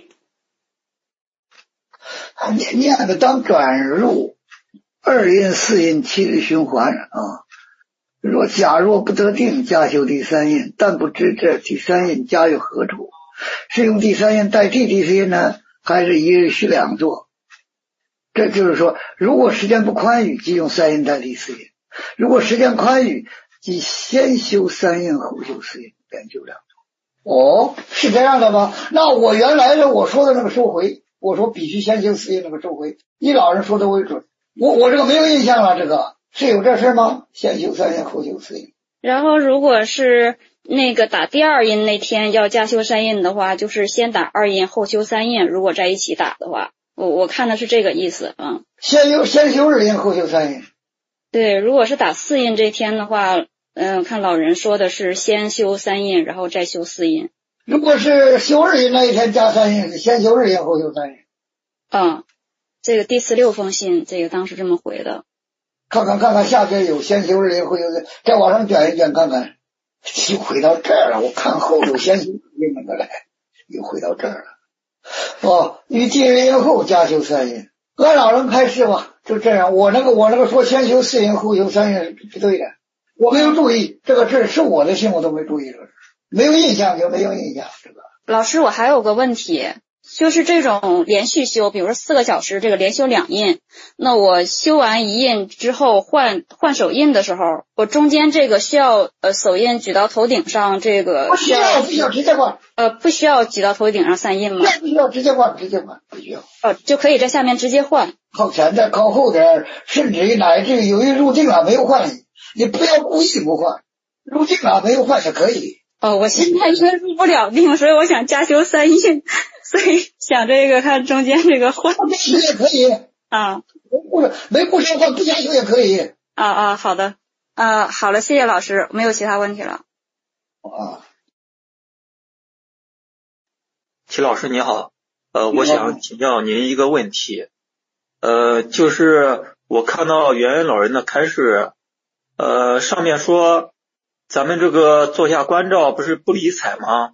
Speaker 2: 念念的当转入二印、四印七日循环啊。若假若不得定，加修第三印，但不知这第三印加于何处？是用第三印代替第四印呢，还是一日需两做？这就是说，如果时间不宽裕，即用三印代替四印；如果时间宽裕，即先修三印后修四印，连修两做。哦，是这样的吗？那我原来的我说的那个收回，我说必须先修四印那个收回，以老人说的为准。我我这个没有印象了，这个是有这事吗？先修三印后修四印。
Speaker 10: 然后如果是那个打第二印那天要加修三印的话，就是先打二印后修三印，如果在一起打的话。我我看的是这个意思，嗯。
Speaker 2: 先修先修二印后修三印。
Speaker 10: 对，如果是打四印这天的话，嗯，看老人说的是先修三印，然后再修四印。
Speaker 2: 如果是修二印那一天加三印，是先修二印后修三印。
Speaker 10: 嗯，这个第十六封信，这个当时这么回的。
Speaker 2: 看看看看下边有先修二印后修三印，再往上卷一卷看看，又回到这儿了。我看后头先修二印那个来，又回到这儿了。哦，于第二印后加修三印，按老人开示吧，就这样。我那个我那个说先修四印后修三印是不对的，我没有注意这个事，是我的信我都没注意这个事，没有印象就没有印象。这个
Speaker 10: 老师，我还有个问题，就是这种连续修，比如说四个小时这个连修两印，那我修完一印之后换换手印的时候，我中间这个需要呃手印举到头顶上，这个
Speaker 2: 不需要不需要直接换，
Speaker 10: 呃不需要举到头顶上三印吗？
Speaker 2: 不需要直接换，直接换不需要。
Speaker 10: 哦，就可以在下面直接换。
Speaker 2: 靠前点靠后点，甚至于乃至有一入定了没有换，你不要故意不换，入定了没有换也可以。
Speaker 10: 哦，我现在因为入不了定，所以我想加修三印，所以想这个看中间这个换
Speaker 2: 也可以
Speaker 10: 啊，
Speaker 2: 没不上换不加修也可以
Speaker 10: 啊啊，好的啊，好了，谢谢老师，没有其他问题了。
Speaker 2: 啊，
Speaker 9: 齐老师你好，呃，我想请教您一个问题，呃，就是我看到圆圆老人的开示，呃，上面说。咱们这个坐下观照不是不理睬吗？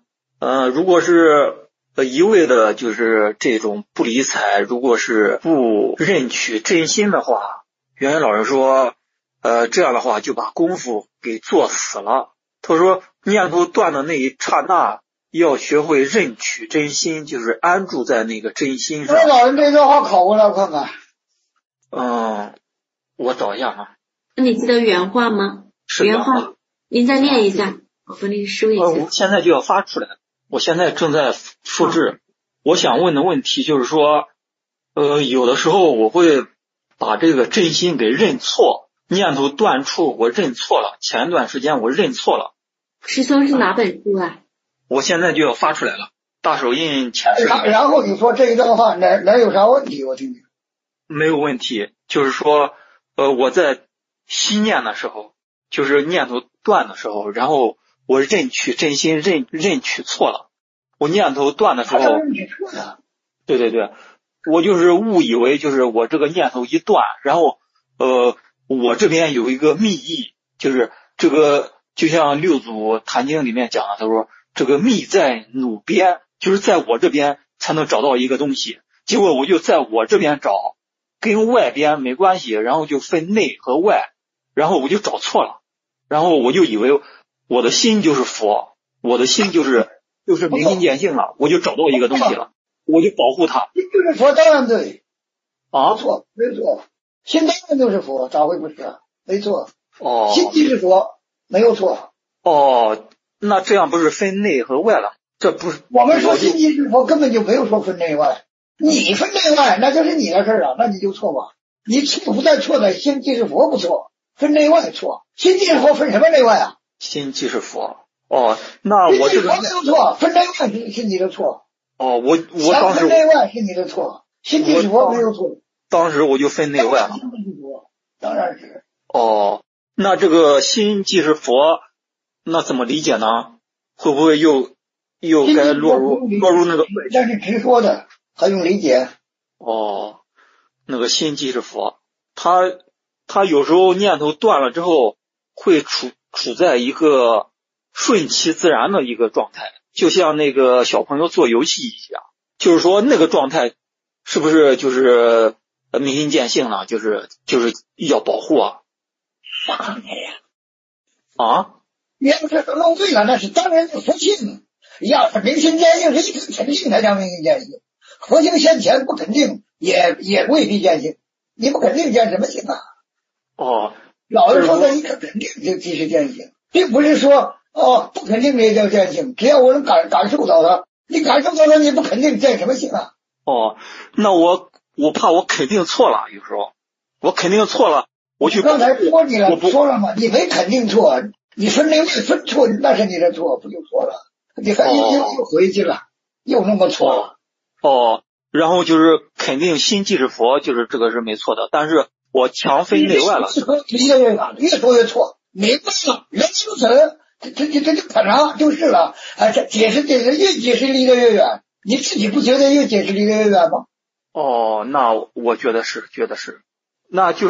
Speaker 12: 呃，如果是呃一味的就是这种不理睬，如果是不认取真心的话，圆圆老师说，呃，这样的话就把功夫给做死了。他说念头断的那一刹那，要学会认取真心，就是安住在那个真心上。
Speaker 2: 这老人这段话考过来我看看。
Speaker 12: 嗯，我找一下啊。
Speaker 1: 那你记得原话吗？
Speaker 12: 是
Speaker 1: 原话，您再念一下，我和你说一下。
Speaker 12: 呃，我现在就要发出来，我现在正在复制。我想问的问题就是说，呃，有的时候我会把这个真心给认错，念头断处我认错了，前段时间我认错了。
Speaker 1: 师兄是哪本书啊？
Speaker 12: 我现在就要发出来了，大手印前世。
Speaker 2: 然然后你说这一段话哪哪有啥问题？我听听。
Speaker 12: 没有问题，就是说，呃，我在心念的时候，就是念头断的时候，然后我认取真心，认认取错了。我念头断的时候，对对对，我就是误以为就是我这个念头一断，然后呃，我这边有一个密意，就是这个就像六祖坛经里面讲的，他说这个密在努边，就是在我这边才能找到一个东西，结果我就在我这边找，跟外边没关系，然后就分内和外，然后我就找错了，然后我就以为我的心就是佛，我的心就是就是明心见性了，我就找到一个东西了，我就保护它。
Speaker 2: 就是佛当然对，
Speaker 12: 啊，
Speaker 2: 错，没错，心当然就是佛，咋会不是啊？没错，
Speaker 12: 哦，
Speaker 2: 心即是佛，没有错。
Speaker 12: 哦，那这样不是分内和外了？这不是
Speaker 2: 我们说心即是佛，根本就没有说分内外。你分内外，那就是你的事儿啊，那你就错吧。你错不在错在心即是佛不错，分内外错。心即是佛分什么内外啊？
Speaker 12: 心即是佛。哦，那我这个
Speaker 2: 没有错，分内外是是你的错。
Speaker 12: 哦，我我当时
Speaker 2: 分内外是你的错，心即是佛没有错。
Speaker 12: 当时我就分内外了。
Speaker 2: 当然是。
Speaker 12: 哦，那这个心即是佛，那怎么理解呢？会不会又又该落入落入那个？
Speaker 2: 那是直说的，还用理解？
Speaker 12: 哦，那个心即是佛，他他有时候念头断了之后，会处处在一个顺其自然的一个状态，就像那个小朋友做游戏一样，就是说那个状态是不是就是明心见性了？就是就是要保护啊。
Speaker 2: 啥呀？
Speaker 12: 啊？
Speaker 2: 你要是弄对了，那是当然是佛性。要是明心见性，是一肯定才叫明心见性。佛性现前不肯定，也也未必见性。你不肯定见什么性啊？
Speaker 12: 哦，
Speaker 2: 老是说的一个肯定就即是见性，并不是说哦不肯定也叫见性。只要我能感感受到它，你感受到它，你不肯定见什么性啊？
Speaker 12: 哦，那我我怕我肯定错了，有时候我肯定错了。我去
Speaker 2: 刚才说你了，说了嘛，你没肯定错，你分内外分错，那是你的错，不就错了？你还又又又回去了，又那么错。
Speaker 12: 哦，然后就是肯定心即是佛，就是这个是没错的，但是我强分内外了。
Speaker 2: 离得越远，越说越错，明白了，人如此，这这这这就可能就是了。啊，这解释解释越解释离得越远，你自己不觉得越解释离得越远吗？
Speaker 12: 哦，那我觉得是，觉得是，那就是。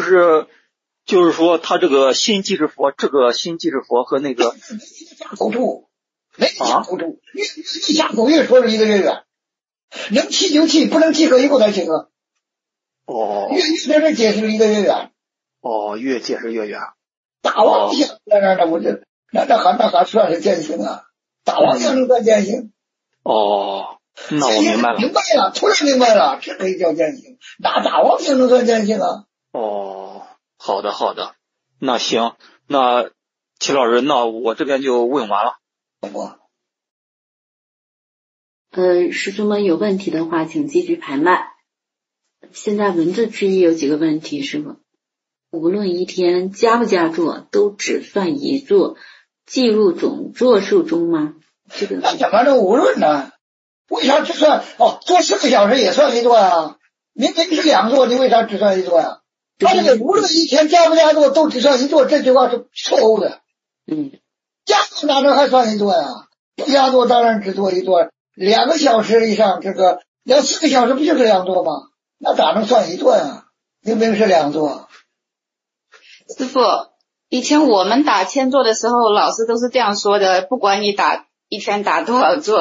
Speaker 12: 就是说，他这个心即是佛，这个心即是佛和那个
Speaker 2: 口处，没下口处，越越下口越说离得越远，能气就气，不能气合一口才气合。
Speaker 12: 哦，
Speaker 2: 越越在这解释离得越远。
Speaker 12: 哦，越解释越远。
Speaker 2: 大妄想，那那那不是，那那还那还算是见性啊？大妄想能算见性？
Speaker 12: 哦，那我明白了。
Speaker 2: 明白了，突然明白了，这可以叫见性。那大妄想能算见性啊？
Speaker 12: 哦。好的，好的，那行，那齐老师，那我这边就问完了。
Speaker 1: 呃，师兄们有问题的话，请继续排麦。现在文字之一有几个问题，师傅，无论一天加不加座，都只算一座，计入总座数中吗？这个
Speaker 2: 那怎么能无论呢？为啥只算哦？做四个小时也算一座啊？明明是两座，你为啥只算一座呀？他这个无论一天加不加座都只算一座，这句话是错误的。
Speaker 1: 嗯，
Speaker 2: 加座哪能还算一座呀？不加座当然只做一座，两个小时以上，这个要四个小时不就是两座吗？那咋能算一座呀？明明是两座。
Speaker 8: 师傅，以前我们打千座的时候，老师都是这样说的，不管你打一天打多少座，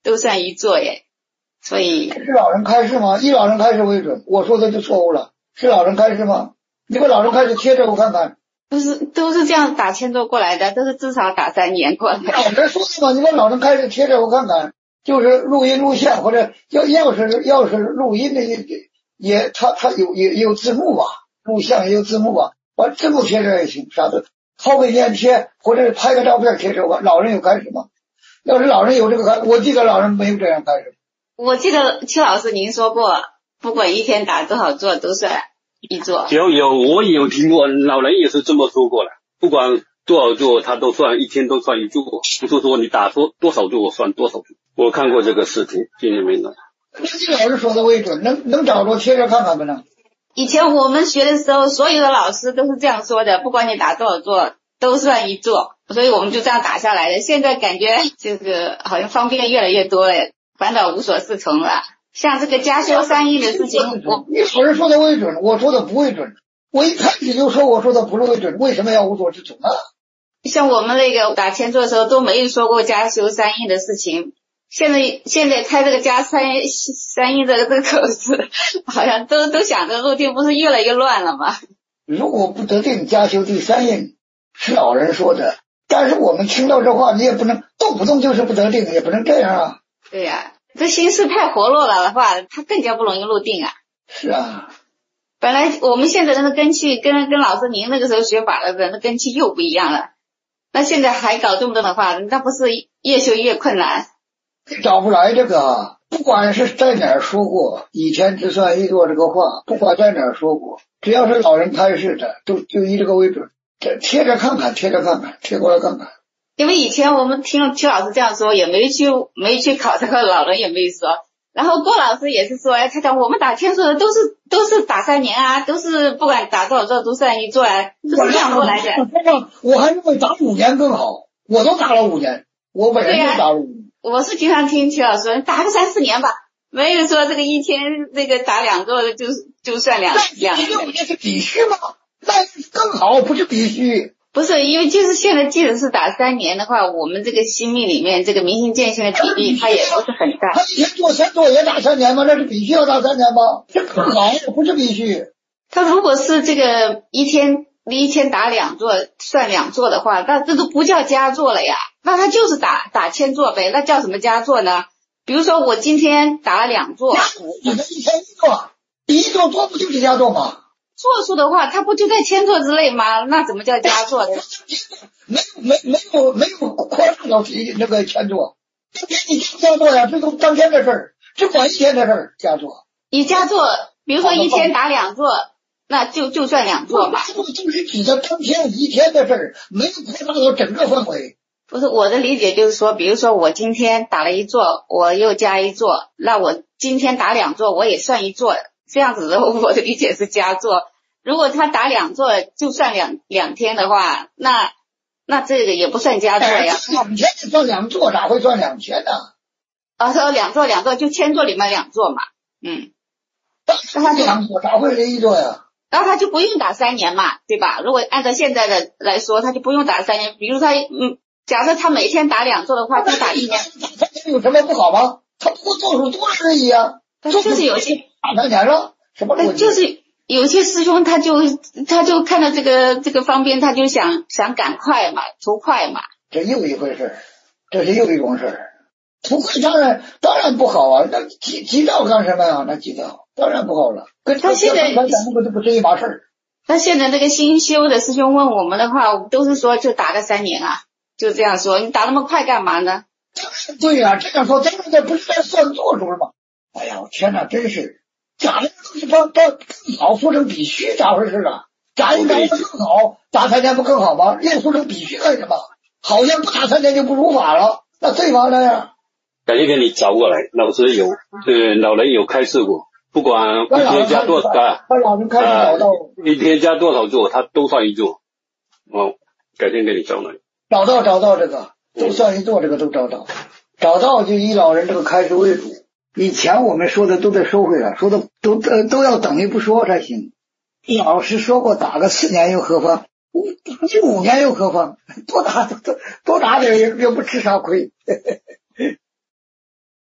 Speaker 8: 都算一座耶。所以
Speaker 2: 是老人开示吗？以老人开示为准，我说的就错误了。是老人开示吗？你把老人开示贴着我看看。
Speaker 8: 不是，都是这样打签座过来的，都是至少打三年过来的。
Speaker 2: 老人说的嘛，你把老人开示贴着我看看，就是录音录像或者要要是要是录音的也也他他有也有字幕吧，录像也有字幕吧，把字幕贴着也行，啥的拷贝粘贴或者拍个照片贴着我。老人有开示吗？要是老人有这个开，我记得老人没有这样开示。
Speaker 8: 我记得戚老师您说过，不管一天打多少座都算一座。
Speaker 13: 有有，我也有听过，老人也是这么说过的。不管多少座，他都算一天都算一座，不是说你打多多少座我算多少座。我看过这个视频，听见没呢？
Speaker 2: 那你老师说的为准，能能找着贴着看看不能？
Speaker 8: 以前我们学的时候，所有的老师都是这样说的，不管你打多少座都算一座，所以我们就这样打下来的。现在感觉这个好像方便越来越多了，烦恼无所适从了。像这个加修三义的事情，我
Speaker 2: 你老师说的为准，我说的不为准。我一开始就说我说的不是为准，为什么要无所适从啊？
Speaker 8: 像我们那个打签座的时候都没有说过加修三义的事情，现在现在开这个加三三义的这个口子，好像都都想着路径不是越来越乱了吗？
Speaker 2: 如果不得定加修第三印是老人说的，但是我们听到这话，你也不能动不动就是不得定，也不能这样啊。
Speaker 8: 对呀、啊，这心思太活络了的话，它更加不容易入定啊。
Speaker 2: 是啊。
Speaker 8: 本来我们现在那个根气跟跟老师您那个时候学法的人的根气又不一样了，那现在还搞这么多的话，那不是越修越困难？
Speaker 2: 找不来这个，不管是在哪儿说过以前只算一座这个话，不管在哪儿说过，只要是老人开示的，都就以这个为准。这贴着看看，贴着看看，贴过来看看。
Speaker 8: 因为以前我们听戚老师这样说，也没去没去考这个，老人也没说。然后郭老师也是说，哎，他讲我们打签座的都是都是打三年啊，都是不管打多少座都算一座啊，都是这样过来的。
Speaker 2: 我还认为打五年更好，我都打了五年，我本人就打了五年。
Speaker 8: 我是经常听戚老师说，打个三四年吧，没有说这个一天那个打两座的就就算两两年。
Speaker 2: 六年是必须吗？那更好，不是必须。
Speaker 8: 不是，因为就是现在，即使是打三年的话，我们这个心命里面这个明心见性的比例，它也不是很大。
Speaker 2: 他一天做三座也打三年吗？这是必须要打三年吗？这更好，不是必须。
Speaker 8: 他如果是这个一天一天打两座算两座的话，那这都不叫加座了呀，那他就是打打千座呗，那叫什么加座呢？比如说我今天打了两座，
Speaker 2: 你的一天一座，一座多不就是加座吗？
Speaker 8: 座数的话，它不就在千座之内吗？那怎么叫加座的？
Speaker 2: 没有没没有没有扩大到那个千座，就给你加座呀，这都当天的事儿，只管一天的事儿加座。
Speaker 8: 你加座，比如说一天打两座，那就就算两座嘛。
Speaker 2: 加座就是指的当天一天的事儿，没有扩大到整个范围。
Speaker 8: 不是，我的理解就是说，比如说我今天打了一座，我又加一座，那我今天打两座，我也算一座。这样子的，我的理解是加座。如果他打两座就算两两天的话，那那这个也不算加座呀。
Speaker 2: 两天就算两座，咋会算两天呢？
Speaker 8: 啊，说两座两座就千座里面两座嘛，嗯。
Speaker 2: 那他两座咋会是一座呀？
Speaker 8: 然后他就不用打三年嘛，对吧？如果按照现在的来说，他就不用打三年。比如他嗯，假设他每天打两座的话，他打一年。
Speaker 2: 打三年有什么不好吗？他不过做出多而已啊。
Speaker 8: 就是有些
Speaker 2: 打三年了，什么逻辑？
Speaker 8: 就是有些师兄他就他就看到这个这个方便，他就想想赶快嘛，图快嘛。
Speaker 2: 这又一回事，这是又一种事。图快当然当然不好啊，那急急躁干什么呀？那急躁当然不好了。跟
Speaker 8: 他现在
Speaker 2: 咱咱那个不是一码事儿。
Speaker 8: 他现在这个新修的师兄问我们的话，我们都是说就打个三年啊，就这样说。你打那么快干嘛呢？
Speaker 2: 对呀、啊，这样说咱们这不是在算做出了吗？哎呀，我天哪，真是打的东西把把更好说成必须，咋回事啊？打一打的更好，打三年不更好吗？又说成必须干什么？好像不打三年就不如法了，那对方那样。
Speaker 13: 改天给你找过来，老师有，呃，老人有开示过，不管一天加多少啊，
Speaker 2: 他老人开始找到、
Speaker 13: 呃，一天加多少座，他都算一座。哦，改天给你找来。
Speaker 2: 找到找到这个，都算一座，这个都找到，找到就以老人这个开示为主。以前我们说的都得收回来，说的都都都要等于不说才行。老师说过，打个四年又何妨？打个五年又何妨？多打多多打点又又不吃啥亏。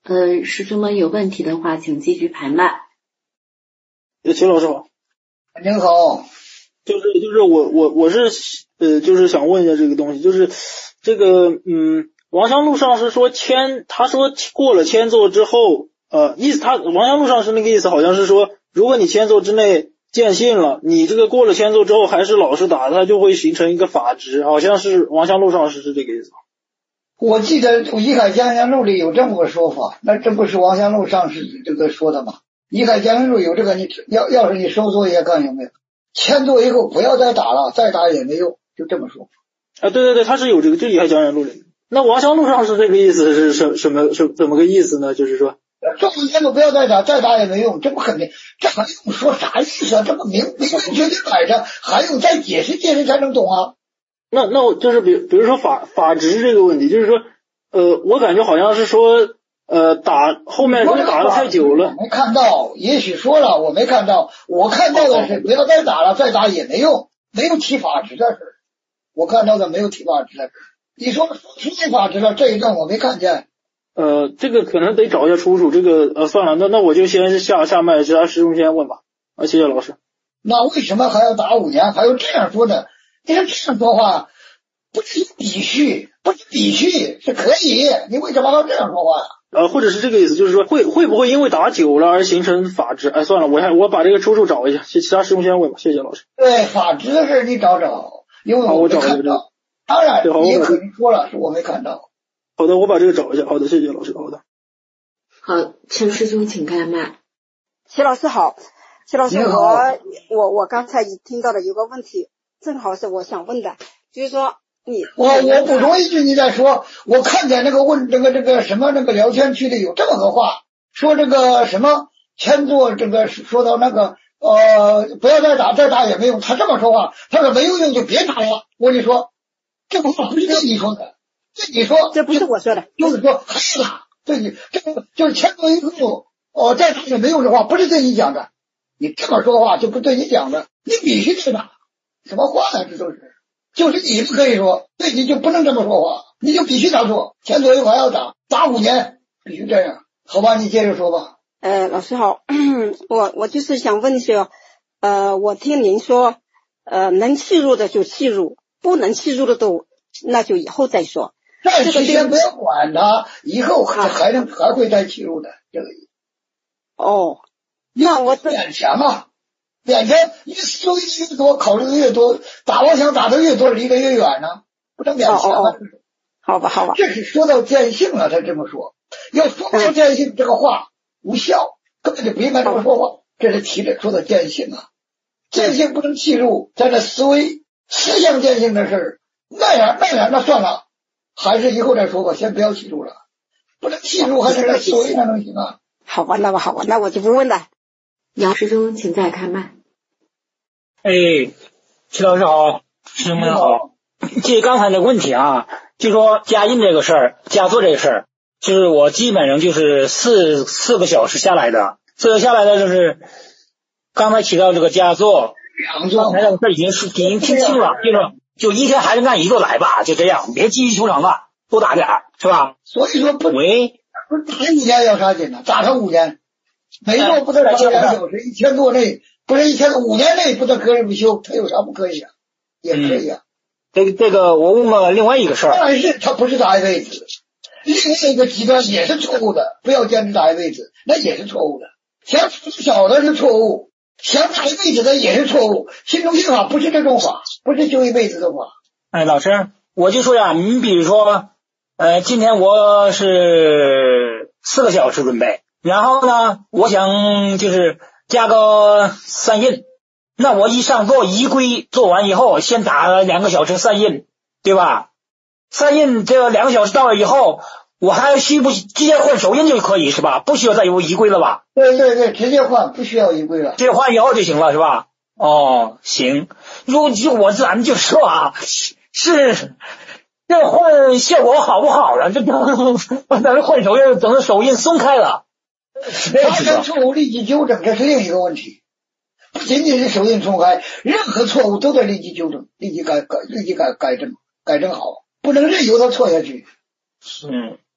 Speaker 1: 呃，师兄们有问题的话，请继续排麦。
Speaker 7: 齐老师好。
Speaker 2: 您好。
Speaker 7: 就是就是我我我是呃就是想问一下这个东西，就是这个嗯王香路上是说签，他说过了签奏之后，呃意思他王香路上是那个意思，好像是说如果你签奏之内见信了，你这个过了签奏之后还是老师打，它就会形成一个法执，好像是王香路上是是这个意思。
Speaker 2: 我记得《怡海江洋录》里有这么个说法，那这不是王香路上是这个说的吗？《怡海江洋录》有这个，你要要是你收作业看有没有？签作以后不要再打了，再打也没用，就这么说。
Speaker 7: 啊，对对对，他是有这个，就《怡海江洋录》里。那王香路上是这个意思，是什什么什怎么个意思呢？就是说，
Speaker 2: 这么签了不要再打，再打也没用，这不肯定，这还用说啥意思啊？这不明明明确确摆着，还用再解释解释才能懂啊？
Speaker 7: 那那我就是比比如说法法执这个问题，就是说，呃，我感觉好像是说。呃，打后面如果打的太久了，
Speaker 2: 没看到，也许说了我没看到，我看到的是不要再打了，再打也没用，没有提法执的事，我看到的没有提法执的事。你说提法执了这一段我没看见。
Speaker 7: 呃，这个可能得找一下出处，这个呃算了，那那我就先下下麦，其他师兄先问吧。啊，谢谢老师。
Speaker 2: 那为什么还要打五年？还要这样说呢？你看这样说话，不是比虚，不是比虚是可以，你为什么要这样说话呀？
Speaker 7: 呃，或者是这个意思，就是说会会不会因为打久了而形成法执？哎，算了，我还我把这个出处找一下，其其他师兄先问吧，谢谢老师。
Speaker 2: 对，法执的事你找找，因为我没看到。当然，也可能说了是我没看到。
Speaker 7: 好的，我把这个找一下。好的，谢谢老师。好的。
Speaker 1: 好，陈师兄请开麦。
Speaker 14: 齐老师好，齐老师，我我我刚才听到的有个问题，正好是我想问的，就是说。你
Speaker 2: 我我补充一句，你再说。我看见那个问这个这个什么那个聊天区里有这么个话，说这个什么签作这个说到那个呃不要再打，再打也没用。他这么说话，他说没有用就别打了。我跟你说，这个话不是对你说的，对你说，
Speaker 14: 这不是我说的，
Speaker 2: 就是说还是打，对你这个就是签作以后哦再打也没用的话，不是对你讲的。你这么说话就不对你讲的，你必须得打。什么话呀，这都是。就是你不可以说，对你就不能这么说话，你就必须打错，前左右还要打，打五年，必须这样，好吧？你接着说吧。
Speaker 14: 呃，老师好，我我就是想问一下，呃，我听您说，呃，能契入的就契入，不能契入的都那就以后再说。
Speaker 2: 暂时先不要管他，以后还还能还会再契入的，这个。
Speaker 14: 哦，那我
Speaker 2: 勉强啊。勉强，你思维越多，考虑的越多，打妄想打得越多，离得越远呢，不能勉强啊。
Speaker 14: 哦哦好吧，好吧。
Speaker 2: 这是说到见性了，他这么说，要说到见性，这个话无效，根本就不应该这么说话。这是提着说到见性啊，见性不能契入，在这思维思想见性的事儿，那样那样那算了，还是以后再说吧，先不要契入了，不能契入还是在思维才能行啊。
Speaker 14: 好吧，那么好吧，那我就不问了。
Speaker 1: 杨师兄，请再开麦。
Speaker 15: 哎，齐老师好，师兄们好。就刚才那个问题啊，就说加印这个事儿，加做这个事儿，就是我基本上就是四四个小时下来的，四个下来的就是刚才提到这个加做，刚才那个事儿已经是已经听清了，就是就一天还是按一个来吧，就这样，别急于求成了，多打点儿，是吧？
Speaker 2: 所以说不，
Speaker 15: 喂，
Speaker 2: 不是打五年要啥紧呢？打上五年。每周不得打两小时，一天多内不是一天五年内不得隔日不休，他有啥不可以啊？也可以啊。
Speaker 15: 嗯、这个这个，我问了另外一个事儿。
Speaker 2: 但是他不是打一辈子，另外一个极端也是错误的，不要坚持打一辈子，那也是错误的。想从小的是错误，想打一辈子的也是错误。心中心法不是这种法，不是修一辈子的法。
Speaker 15: 哎，老师，我就说呀，你比如说，呃，今天我是四个小时准备。然后呢，我想就是加个三印，那我一上座一归做完以后，先打两个小时三印，对吧？三印这两个小时到了以后，我还需不直接换手印就可以是吧？不需要再有移归了吧？
Speaker 2: 对对对，直接换，不需要移归了。
Speaker 15: 直接换以后就行了是吧？哦，行。如果就我自然就说啊，是这换效果好不好了？这等着换手印，等着手印松开了。
Speaker 2: 发生错误立即纠正，这是另一个问题。不仅仅是手印松开，任何错误都得立即纠正，立即改改，立即改改正，改正好，不能任由它错下去。
Speaker 15: 嗯，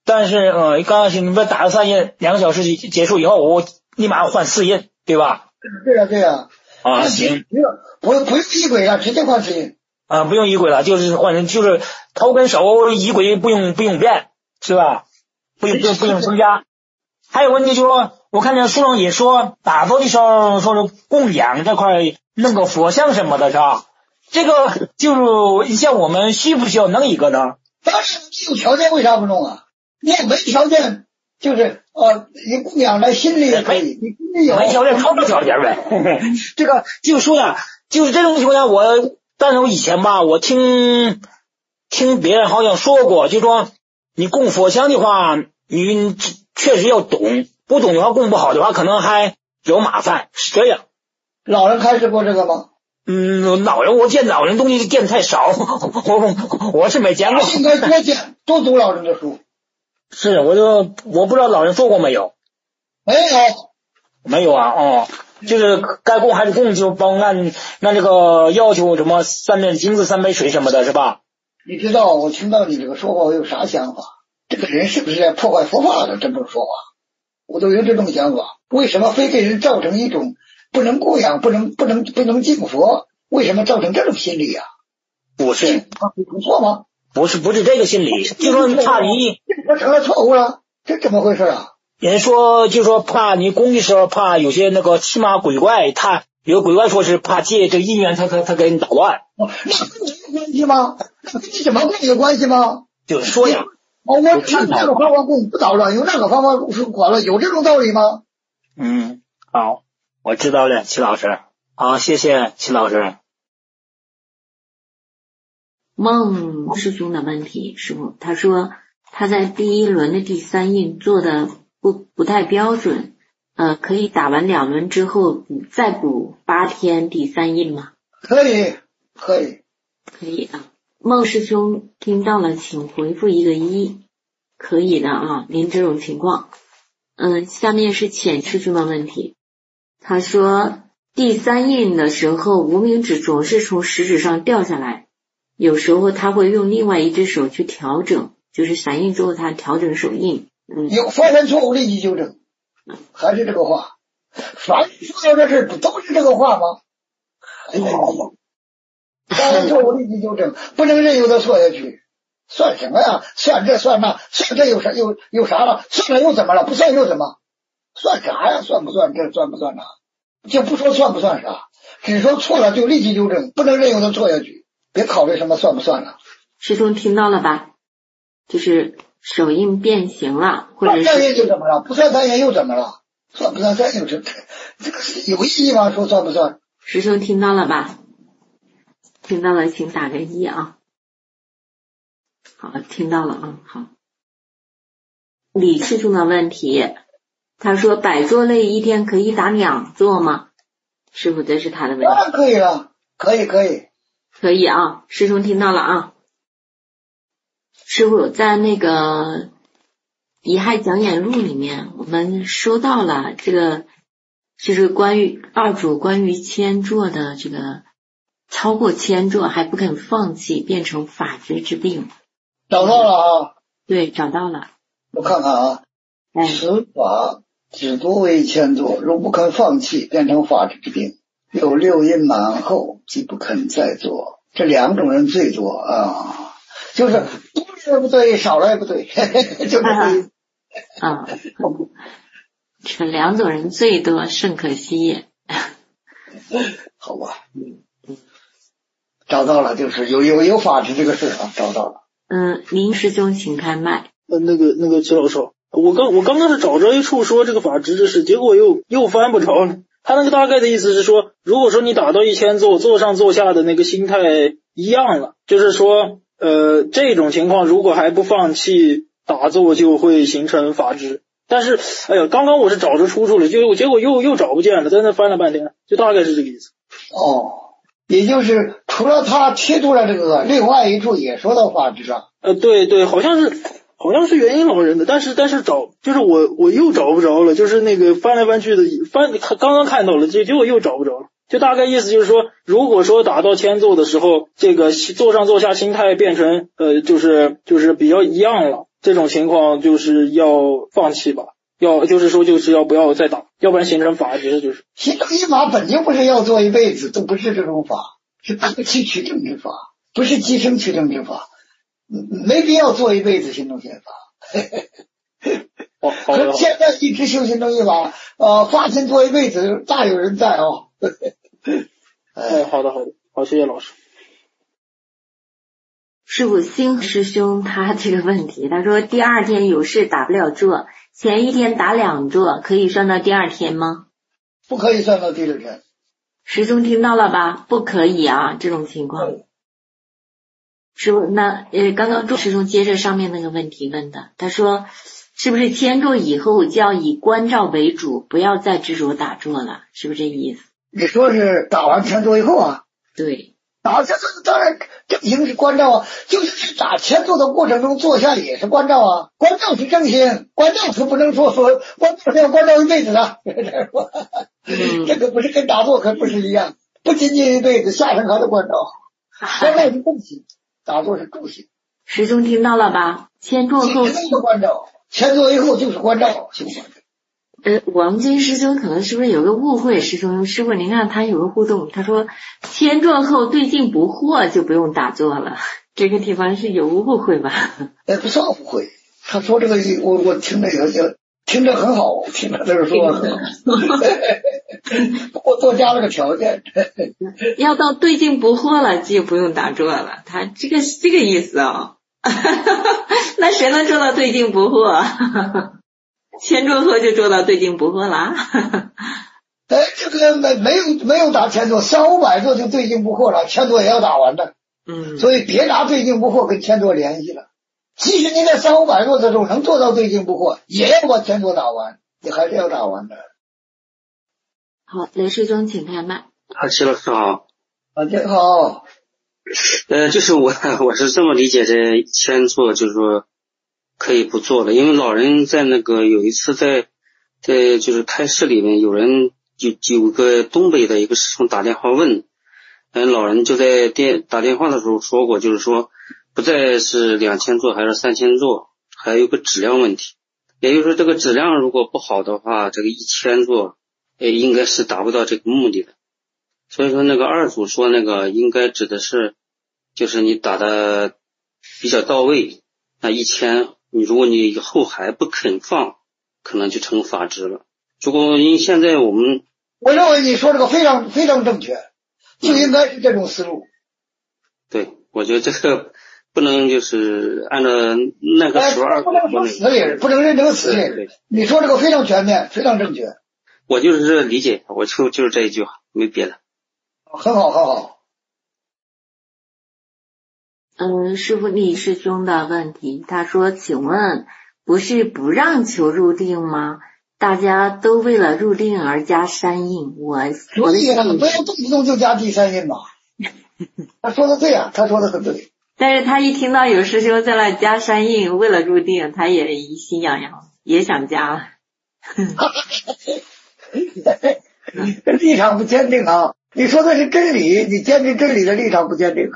Speaker 15: 但是呃，刚开始你们打了三印，两个小时结束以后，我立马换四印，对吧？
Speaker 2: 对呀对呀。
Speaker 15: 啊，行，
Speaker 2: 不用不用不用移轨了，直接换四印。
Speaker 15: 啊，不用移轨了，就是换成就是头跟手移轨不用不用变，是吧？不用不用不用增加。还有问题就是说，我看见书上也说打坐的时候说是供养这块弄个佛像什么的，是吧？这个就是像我们需不需要弄一个呢？
Speaker 2: 当然有条件为啥不弄啊？你没条件就是呃，你供养来心里也可以，你心里有
Speaker 15: 没条件超出条件呗。这个就说呀，就是这种情况下，我但是我以前吧，我听听别人好像说过，就说你供佛像的话，你确实要懂，不懂的话供不好的话，可能还有麻烦，是这样。
Speaker 2: 老人开始过这个吗？
Speaker 15: 嗯，老人我见老人东西见的太少，我我是没见过。
Speaker 2: 应该多见，多读老人的书。
Speaker 15: 是，我就我不知道老人说过没有。
Speaker 2: 没有。
Speaker 15: 没有啊，哦，就是该供还是供，就帮按按这个要求，什么三面金子三杯水什么的，是吧？
Speaker 2: 你知道我听到你这个说话，我有啥想法？这个人是不是在破坏佛法的？这么说话，我都有这种想法。为什么非给人造成一种不能供养、不能不能不能敬佛？为什么造成这种心理啊？
Speaker 15: 不是，
Speaker 2: 不错吗？
Speaker 15: 不是，不是这个心理，就说怕你
Speaker 2: 这成了错误了，这怎么回事啊？
Speaker 15: 人说就说怕你供的时候，怕有些那个骑马鬼怪，他有鬼怪说是怕借这个姻缘，他他他给你捣乱。
Speaker 2: 哦，那跟你有关系吗？那跟你怎么供有关系吗？
Speaker 15: 就是说呀，
Speaker 2: 哦，我用这个方法供不捣乱，用那个方法管了，有这种道理吗？
Speaker 15: 嗯，好，我知道了，齐老师。好，谢谢齐老师。
Speaker 1: 孟师兄的问题，师傅，他说他在第一轮的第三印做的不不太标准，呃，可以打完两轮之后补再补八天第三印吗？
Speaker 2: 可以，可以，
Speaker 1: 可以啊。孟师兄听到了，请回复一个一，可以的啊。您这种情况，嗯，下面是浅师兄的问题，他说第三印的时候，无名指总是从食指上掉下来。有时候他会用另外一只手去调整，就是散印之后他调整手印。嗯，
Speaker 2: 有发现错误立即纠正，还是这个话。凡说到这事不都是这个话吗？哎呀，发现错误立即纠正，不能任由他错下去。算什么呀？算这算那，算这有啥有有啥了？算了又怎么了？不算又怎么？算啥呀？算不算这？算不算那？就不说算不算啥，只说错了就立即纠正，不能任由他错下去。别考虑什么算不算了。
Speaker 1: 师兄听到了吧？就是手印变形了，或者是
Speaker 2: 算三印就怎么了？不算三印又怎么了？算不算三印这这个是有意义吗？说算不算？
Speaker 1: 师兄听到了吧？听到了，请打个一啊。好，听到了啊。好，李师兄的问题，他说百座类一天可以打两座吗？师傅，这是他的问题。
Speaker 2: 当然可以了，可以可以。
Speaker 1: 可以啊，师兄听到了啊。师傅在那个《遗骸讲演录》里面，我们收到了这个，就是关于二主关于千座的这个超过千座还不肯放弃，变成法执之病。
Speaker 2: 找到了啊？
Speaker 1: 对，找到了。
Speaker 2: 我看看啊，
Speaker 1: 哎，
Speaker 2: 此法只多为千座，如不肯放弃，变成法执之病。有六印满后，即不肯再做，这两种人最多啊，就是多了也不对，少了也不对，就这个意思
Speaker 1: 啊。这两种人最多，甚可惜也。
Speaker 2: 好吧，找到了，就是有有有法执这个事啊，找到了。
Speaker 1: 嗯，林师兄请开麦。
Speaker 7: 呃，那个那个齐老师，我刚我刚刚是找着一处说这个法执的事，结果又又翻不着了。他那个大概的意思是说，如果说你打到一千座，坐上坐下的那个心态一样了，就是说，呃，这种情况如果还不放弃打坐，就会形成法执。但是，哎呀，刚刚我是找着出处了，就结果又又找不见了，在那翻了半天，就大概是这个意思。
Speaker 2: 哦，也就是除了他贴出来这个，另外一处也说到法执了。
Speaker 7: 呃，对对，好像是。好像是元音老人的，但是但是找就是我我又找不着了，就是那个翻来翻去的翻，刚刚看到了，结结果又找不着了。就大概意思就是说，如果说打到千座的时候，这个坐上坐下心态变成呃就是就是比较一样了， 这种情况就是要放弃吧，要就是说就是要不要再打，要不然行政法其实就是
Speaker 2: 行政一法本就不是要做一辈子，都不是这种法，是短期取证之法，不是即生取证之法，没必要做一辈子行政宪法。
Speaker 7: 好好的，
Speaker 2: 现在一直修行政一法，呃，发心做一辈子，大有人在哦。
Speaker 7: 哎，好的好的，好，谢谢老师。
Speaker 1: 师傅，星师兄他这个问题，他说第二天有事打不了坐，前一天打两坐，可以算到第二天吗？
Speaker 2: 不可以算到第二天。
Speaker 1: 师兄听到了吧？不可以啊，这种情况。师傅，那呃，刚刚周师兄接着上面那个问题问的，他说是不是签坐以后就要以关照为主，不要再执着打坐了，是不是这意思？
Speaker 2: 你说是打完签坐以后啊？
Speaker 1: 对。
Speaker 2: 打签坐当然正行是关照啊，就是打签坐的过程中坐下也是关照啊，关照是正心，关照是不能说说关照是要关照一辈子的，嗯、这个不是跟打坐可不是一样，不仅仅一辈子，下生还得关照，关照是正心，打坐是助心。
Speaker 1: 师兄听到了吧？签坐后
Speaker 2: 是关照，签坐以后就是关照，行关照。
Speaker 1: 呃，王金师兄可能是不是有个误会？师兄，师傅您看他有个互动，他说签坐后对境不惑就不用打坐了，这个地方是有误会吧？
Speaker 2: 哎，不算误会，他说这个我我听着有听着很好，听着就是说很好，不过多加了个条件，
Speaker 1: 要到对境不惑了就不用打坐了，他这个是这个意思啊、哦。那谁能做到对境不惑？签坐后就做到对境不惑了。
Speaker 2: 哎，这个没没有没有打签坐，三五百坐就对境不惑了，签坐也要打完的。
Speaker 1: 嗯，
Speaker 2: 所以别拿对境不惑跟签坐联系了。即使你在三五百坐的时候能做到对境不惑，也要把签坐打完，你还是要打完的。
Speaker 1: 好，雷师兄请开麦。
Speaker 13: 好，齐老师好。
Speaker 2: 啊，你好。
Speaker 13: 呃，就是我我是这么理解这签坐，就是说可以不做了，因为老人在那个有一次在在就是开示里面，有人有有个东北的一个师兄打电话问，嗯，老人就在电打电话的时候说过，就是说不再是两千座还是三千座，还有个质量问题，也就是说这个质量如果不好的话，这个一千座也应该是达不到这个目的的。所以说那个二组说那个应该指的是就是你打的比较到位，那一千你如果你以后还不肯放，可能就成法执了。如果因为现在我们
Speaker 2: 我认为你说这个非常非常正确，就应该是这种思路。
Speaker 13: 对，我觉得这个不能就是按照那个时候二组说那个
Speaker 2: 死理，不能认成死理。你说这个非常全面，非常正确。
Speaker 13: 我就是这理解，我就就是这一句话，没别的。
Speaker 2: 很好，很好。
Speaker 1: 嗯，师父李师兄的问题，他说：“请问，不是不让求入定吗？大家都为了入定而加三印，我
Speaker 2: 所以啊，不要动不动就加第三印嘛。他说的对啊，他说的很对。
Speaker 1: 但是他一听到有师兄在那加三印，为了入定，他也疑心痒痒，也想加了。
Speaker 2: 立场不坚定啊！你说的是真理，你坚持真理的立场不坚定。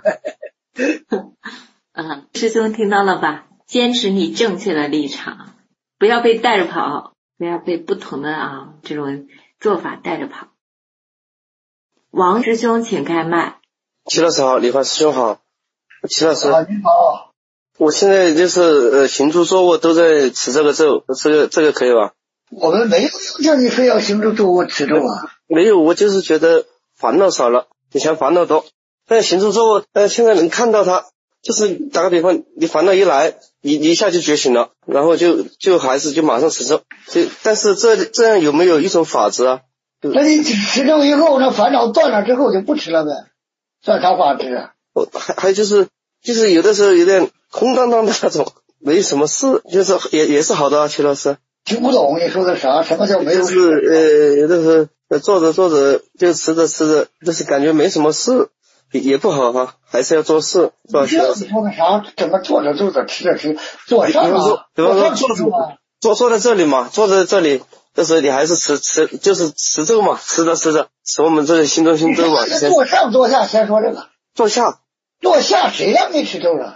Speaker 1: 嗯，师兄听到了吧？坚持你正确的立场，不要被带着跑，不要被不同的啊这种做法带着跑。王师兄请开麦。
Speaker 16: 齐老师好，李焕师兄好。齐老师
Speaker 2: 好，你好。
Speaker 16: 我现在就是呃行住坐卧都在持这个咒，这个这个可以吧？
Speaker 2: 我们没有叫你非要行住坐卧持咒啊。
Speaker 16: 没有，我就是觉得烦恼少了，以前烦恼多。但行住坐卧，呃，现在能看到它，就是打个比方，你烦恼一来，你你一下就觉醒了，然后就就还是就马上持咒。就但是这这样有没有一种法则啊？
Speaker 2: 那你持咒以后，那烦恼断了之后就不吃了呗，算啥法执啊？
Speaker 16: 我还还就是就是有的时候有点空荡荡的那种，没什么事，就是也也是好的啊，齐老师。
Speaker 2: 听不懂你说的啥？什么叫没有事？
Speaker 16: 就是呃有的时候坐着坐着就吃着吃着，就是感觉没什么事，也也不好哈，还是要做事。做
Speaker 2: 事。你说个啥？怎么坐着坐着吃着吃？坐上啊？
Speaker 16: 比方说坐着坐坐在这里嘛，坐在这里。这时候你还是持持就是持咒嘛，持着持着，使我们这个心中心咒嘛。
Speaker 2: 坐上坐下，先说这个。
Speaker 16: 坐下。
Speaker 2: 坐下，谁让你持咒了？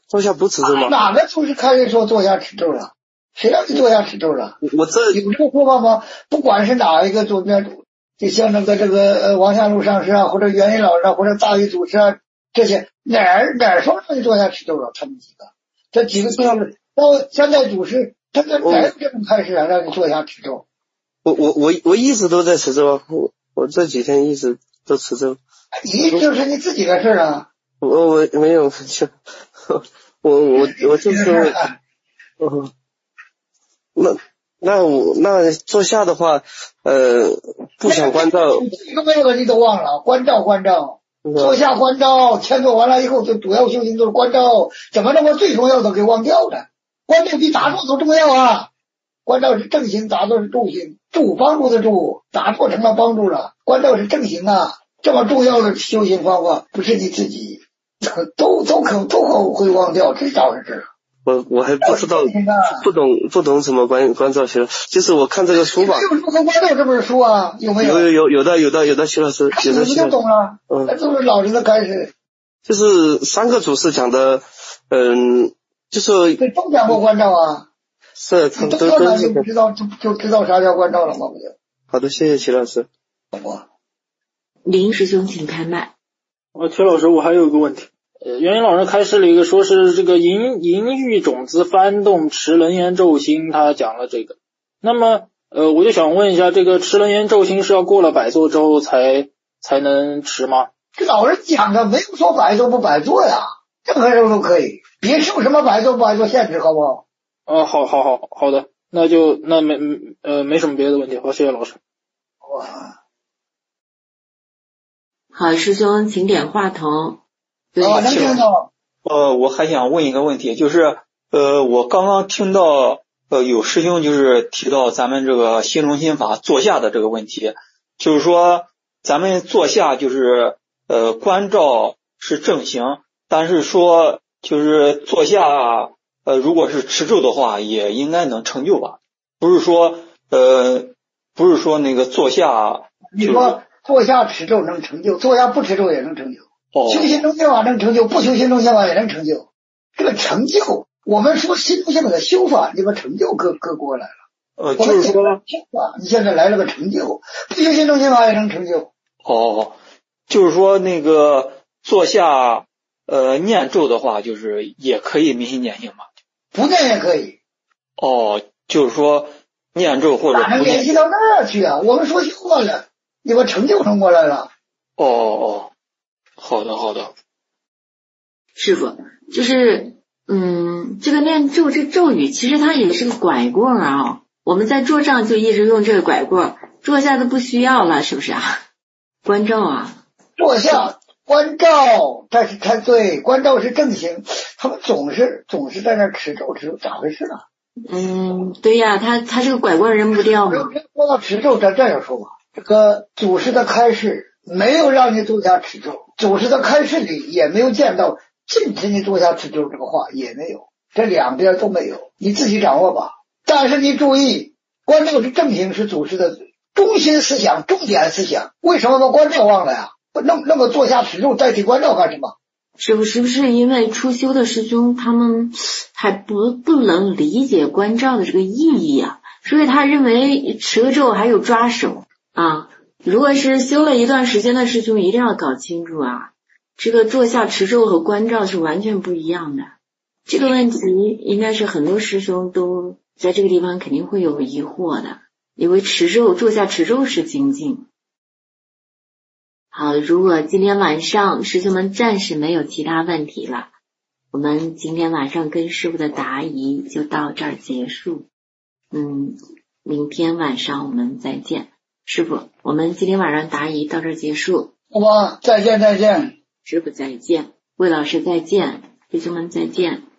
Speaker 16: 坐下不持咒吗？
Speaker 2: 哪个祖师开始说坐下持咒了？谁让你坐下持咒了？
Speaker 16: 我这
Speaker 2: 有这个说法吗？不管是哪一个祖师，就像那个这个呃王相禄上师啊，或者元音老师啊，或者大禹祖师啊，这些哪儿哪儿说让你坐下持咒了？他们几个，这几个就是到现在祖师，他这哪有这种开始啊，让你坐下持咒？
Speaker 16: 我我我我一直都在持咒，我我这几天一直都持咒。
Speaker 2: 你就是你自己的事啊。
Speaker 16: 我我没有，就我我我就是，嗯，那那我那坐下的话，呃，不想关照。
Speaker 2: 一个没有的你都忘了，关照关照，坐下关照，千做完了以后，就主要修行都是关照，怎么能把最重要的给忘掉了？关照比打坐都重要啊！关照是正行，打坐是助行，助帮助的助，打坐成了帮助了，关照是正行啊！这么重要的修行方法，不是你自己都都可都可会忘掉，这倒是这。
Speaker 16: 我我还不知道，不懂不懂怎么关关照学，就是我看这个书吧。
Speaker 2: 有如何关照这本书啊？有没有？
Speaker 16: 有有有有的有的有的，徐老师，有的
Speaker 2: 你就懂了。嗯，这都是老人的开始。
Speaker 16: 就是三个祖师讲的，嗯，就是
Speaker 2: 对都讲过关照啊。
Speaker 16: 是，他
Speaker 2: 都都都就知道就就知道啥叫关照了吗？不就？
Speaker 16: 好的，谢谢齐老师。
Speaker 2: 好。
Speaker 1: 林师兄，请开麦。
Speaker 7: 呃，齐老师，我还有一个问题。呃，元音老师开示了一个，说是这个淫淫欲种子翻动持楞严咒心，他讲了这个。那么，呃，我就想问一下，这个持楞严咒心是要过了百座之后才才能持吗？
Speaker 2: 这老人讲的没有说百座不百座呀，任何时候都可以，别受什么百座不百座限制，好不好？
Speaker 7: 啊，好，好，好，好的，那就那没呃没什么别的问题，好，谢谢老师。
Speaker 2: 哇，
Speaker 1: 好，师兄，请点话筒。
Speaker 2: 对，能听到。
Speaker 12: 呃，我还想问一个问题，就是呃，我刚刚听到呃有师兄就是提到咱们这个心中心法坐下的这个问题，就是说咱们坐下就是呃关照是正行，但是说就是坐下呃如果是持咒的话，也应该能成就吧？不是说呃不是说那个坐下，
Speaker 2: 你说坐下持咒能成就，坐下不持咒也能成就。
Speaker 12: 哦，
Speaker 2: 修心中心法能成就，不修心中心法也能成就。这个成就，我们说心中心法的修法，你把成就搁搁过来了。
Speaker 12: 呃，就是说，
Speaker 2: 你现在来了个成就，不修心中心法也能成就。
Speaker 12: 哦，就是说那个坐下呃念咒的话，就是也可以明心见性嘛？
Speaker 2: 不念也可以。
Speaker 12: 哦，就是说念咒或者
Speaker 2: 哪能联系到那儿去啊？我们说修过了，你把成就成过来了。
Speaker 12: 哦哦。好的，好的，
Speaker 1: 师傅，就是嗯，这个念咒这咒语其实它也是个拐棍啊。我们在桌上就一直用这个拐棍，坐下都不需要了，是不是啊？关照啊，
Speaker 2: 坐下关照，但是他对关照是正行，他们总是总是在那持咒持咒，咋回事啊？
Speaker 1: 嗯，对呀，他他这个拐棍扔不掉嘛。
Speaker 2: 说到持咒，咱这样说吧，这个祖师的开示没有让你坐下持咒。祖师的开示里也没有见到禁止你坐下持咒这个话，也没有，这两边都没有，你自己掌握吧。但是你注意，关照是正行，是祖师的中心思想、重点思想。为什么把关照忘了呀？不弄那么坐下持咒代替关照干什么？
Speaker 1: 是不是不是因为初修的师兄他们还不不能理解关照的这个意义啊？所以他认为持个咒还有抓手啊。如果是修了一段时间的师兄，一定要搞清楚啊，这个坐下持咒和关照是完全不一样的。这个问题应该是很多师兄都在这个地方肯定会有疑惑的，因为持咒坐下持咒是精进。好，如果今天晚上师兄们暂时没有其他问题了，我们今天晚上跟师父的答疑就到这儿结束。嗯，明天晚上我们再见。师傅，我们今天晚上答疑到这儿结束。
Speaker 2: 好吧，再见再见。
Speaker 1: 师傅再见，魏老师再见，弟兄们再见。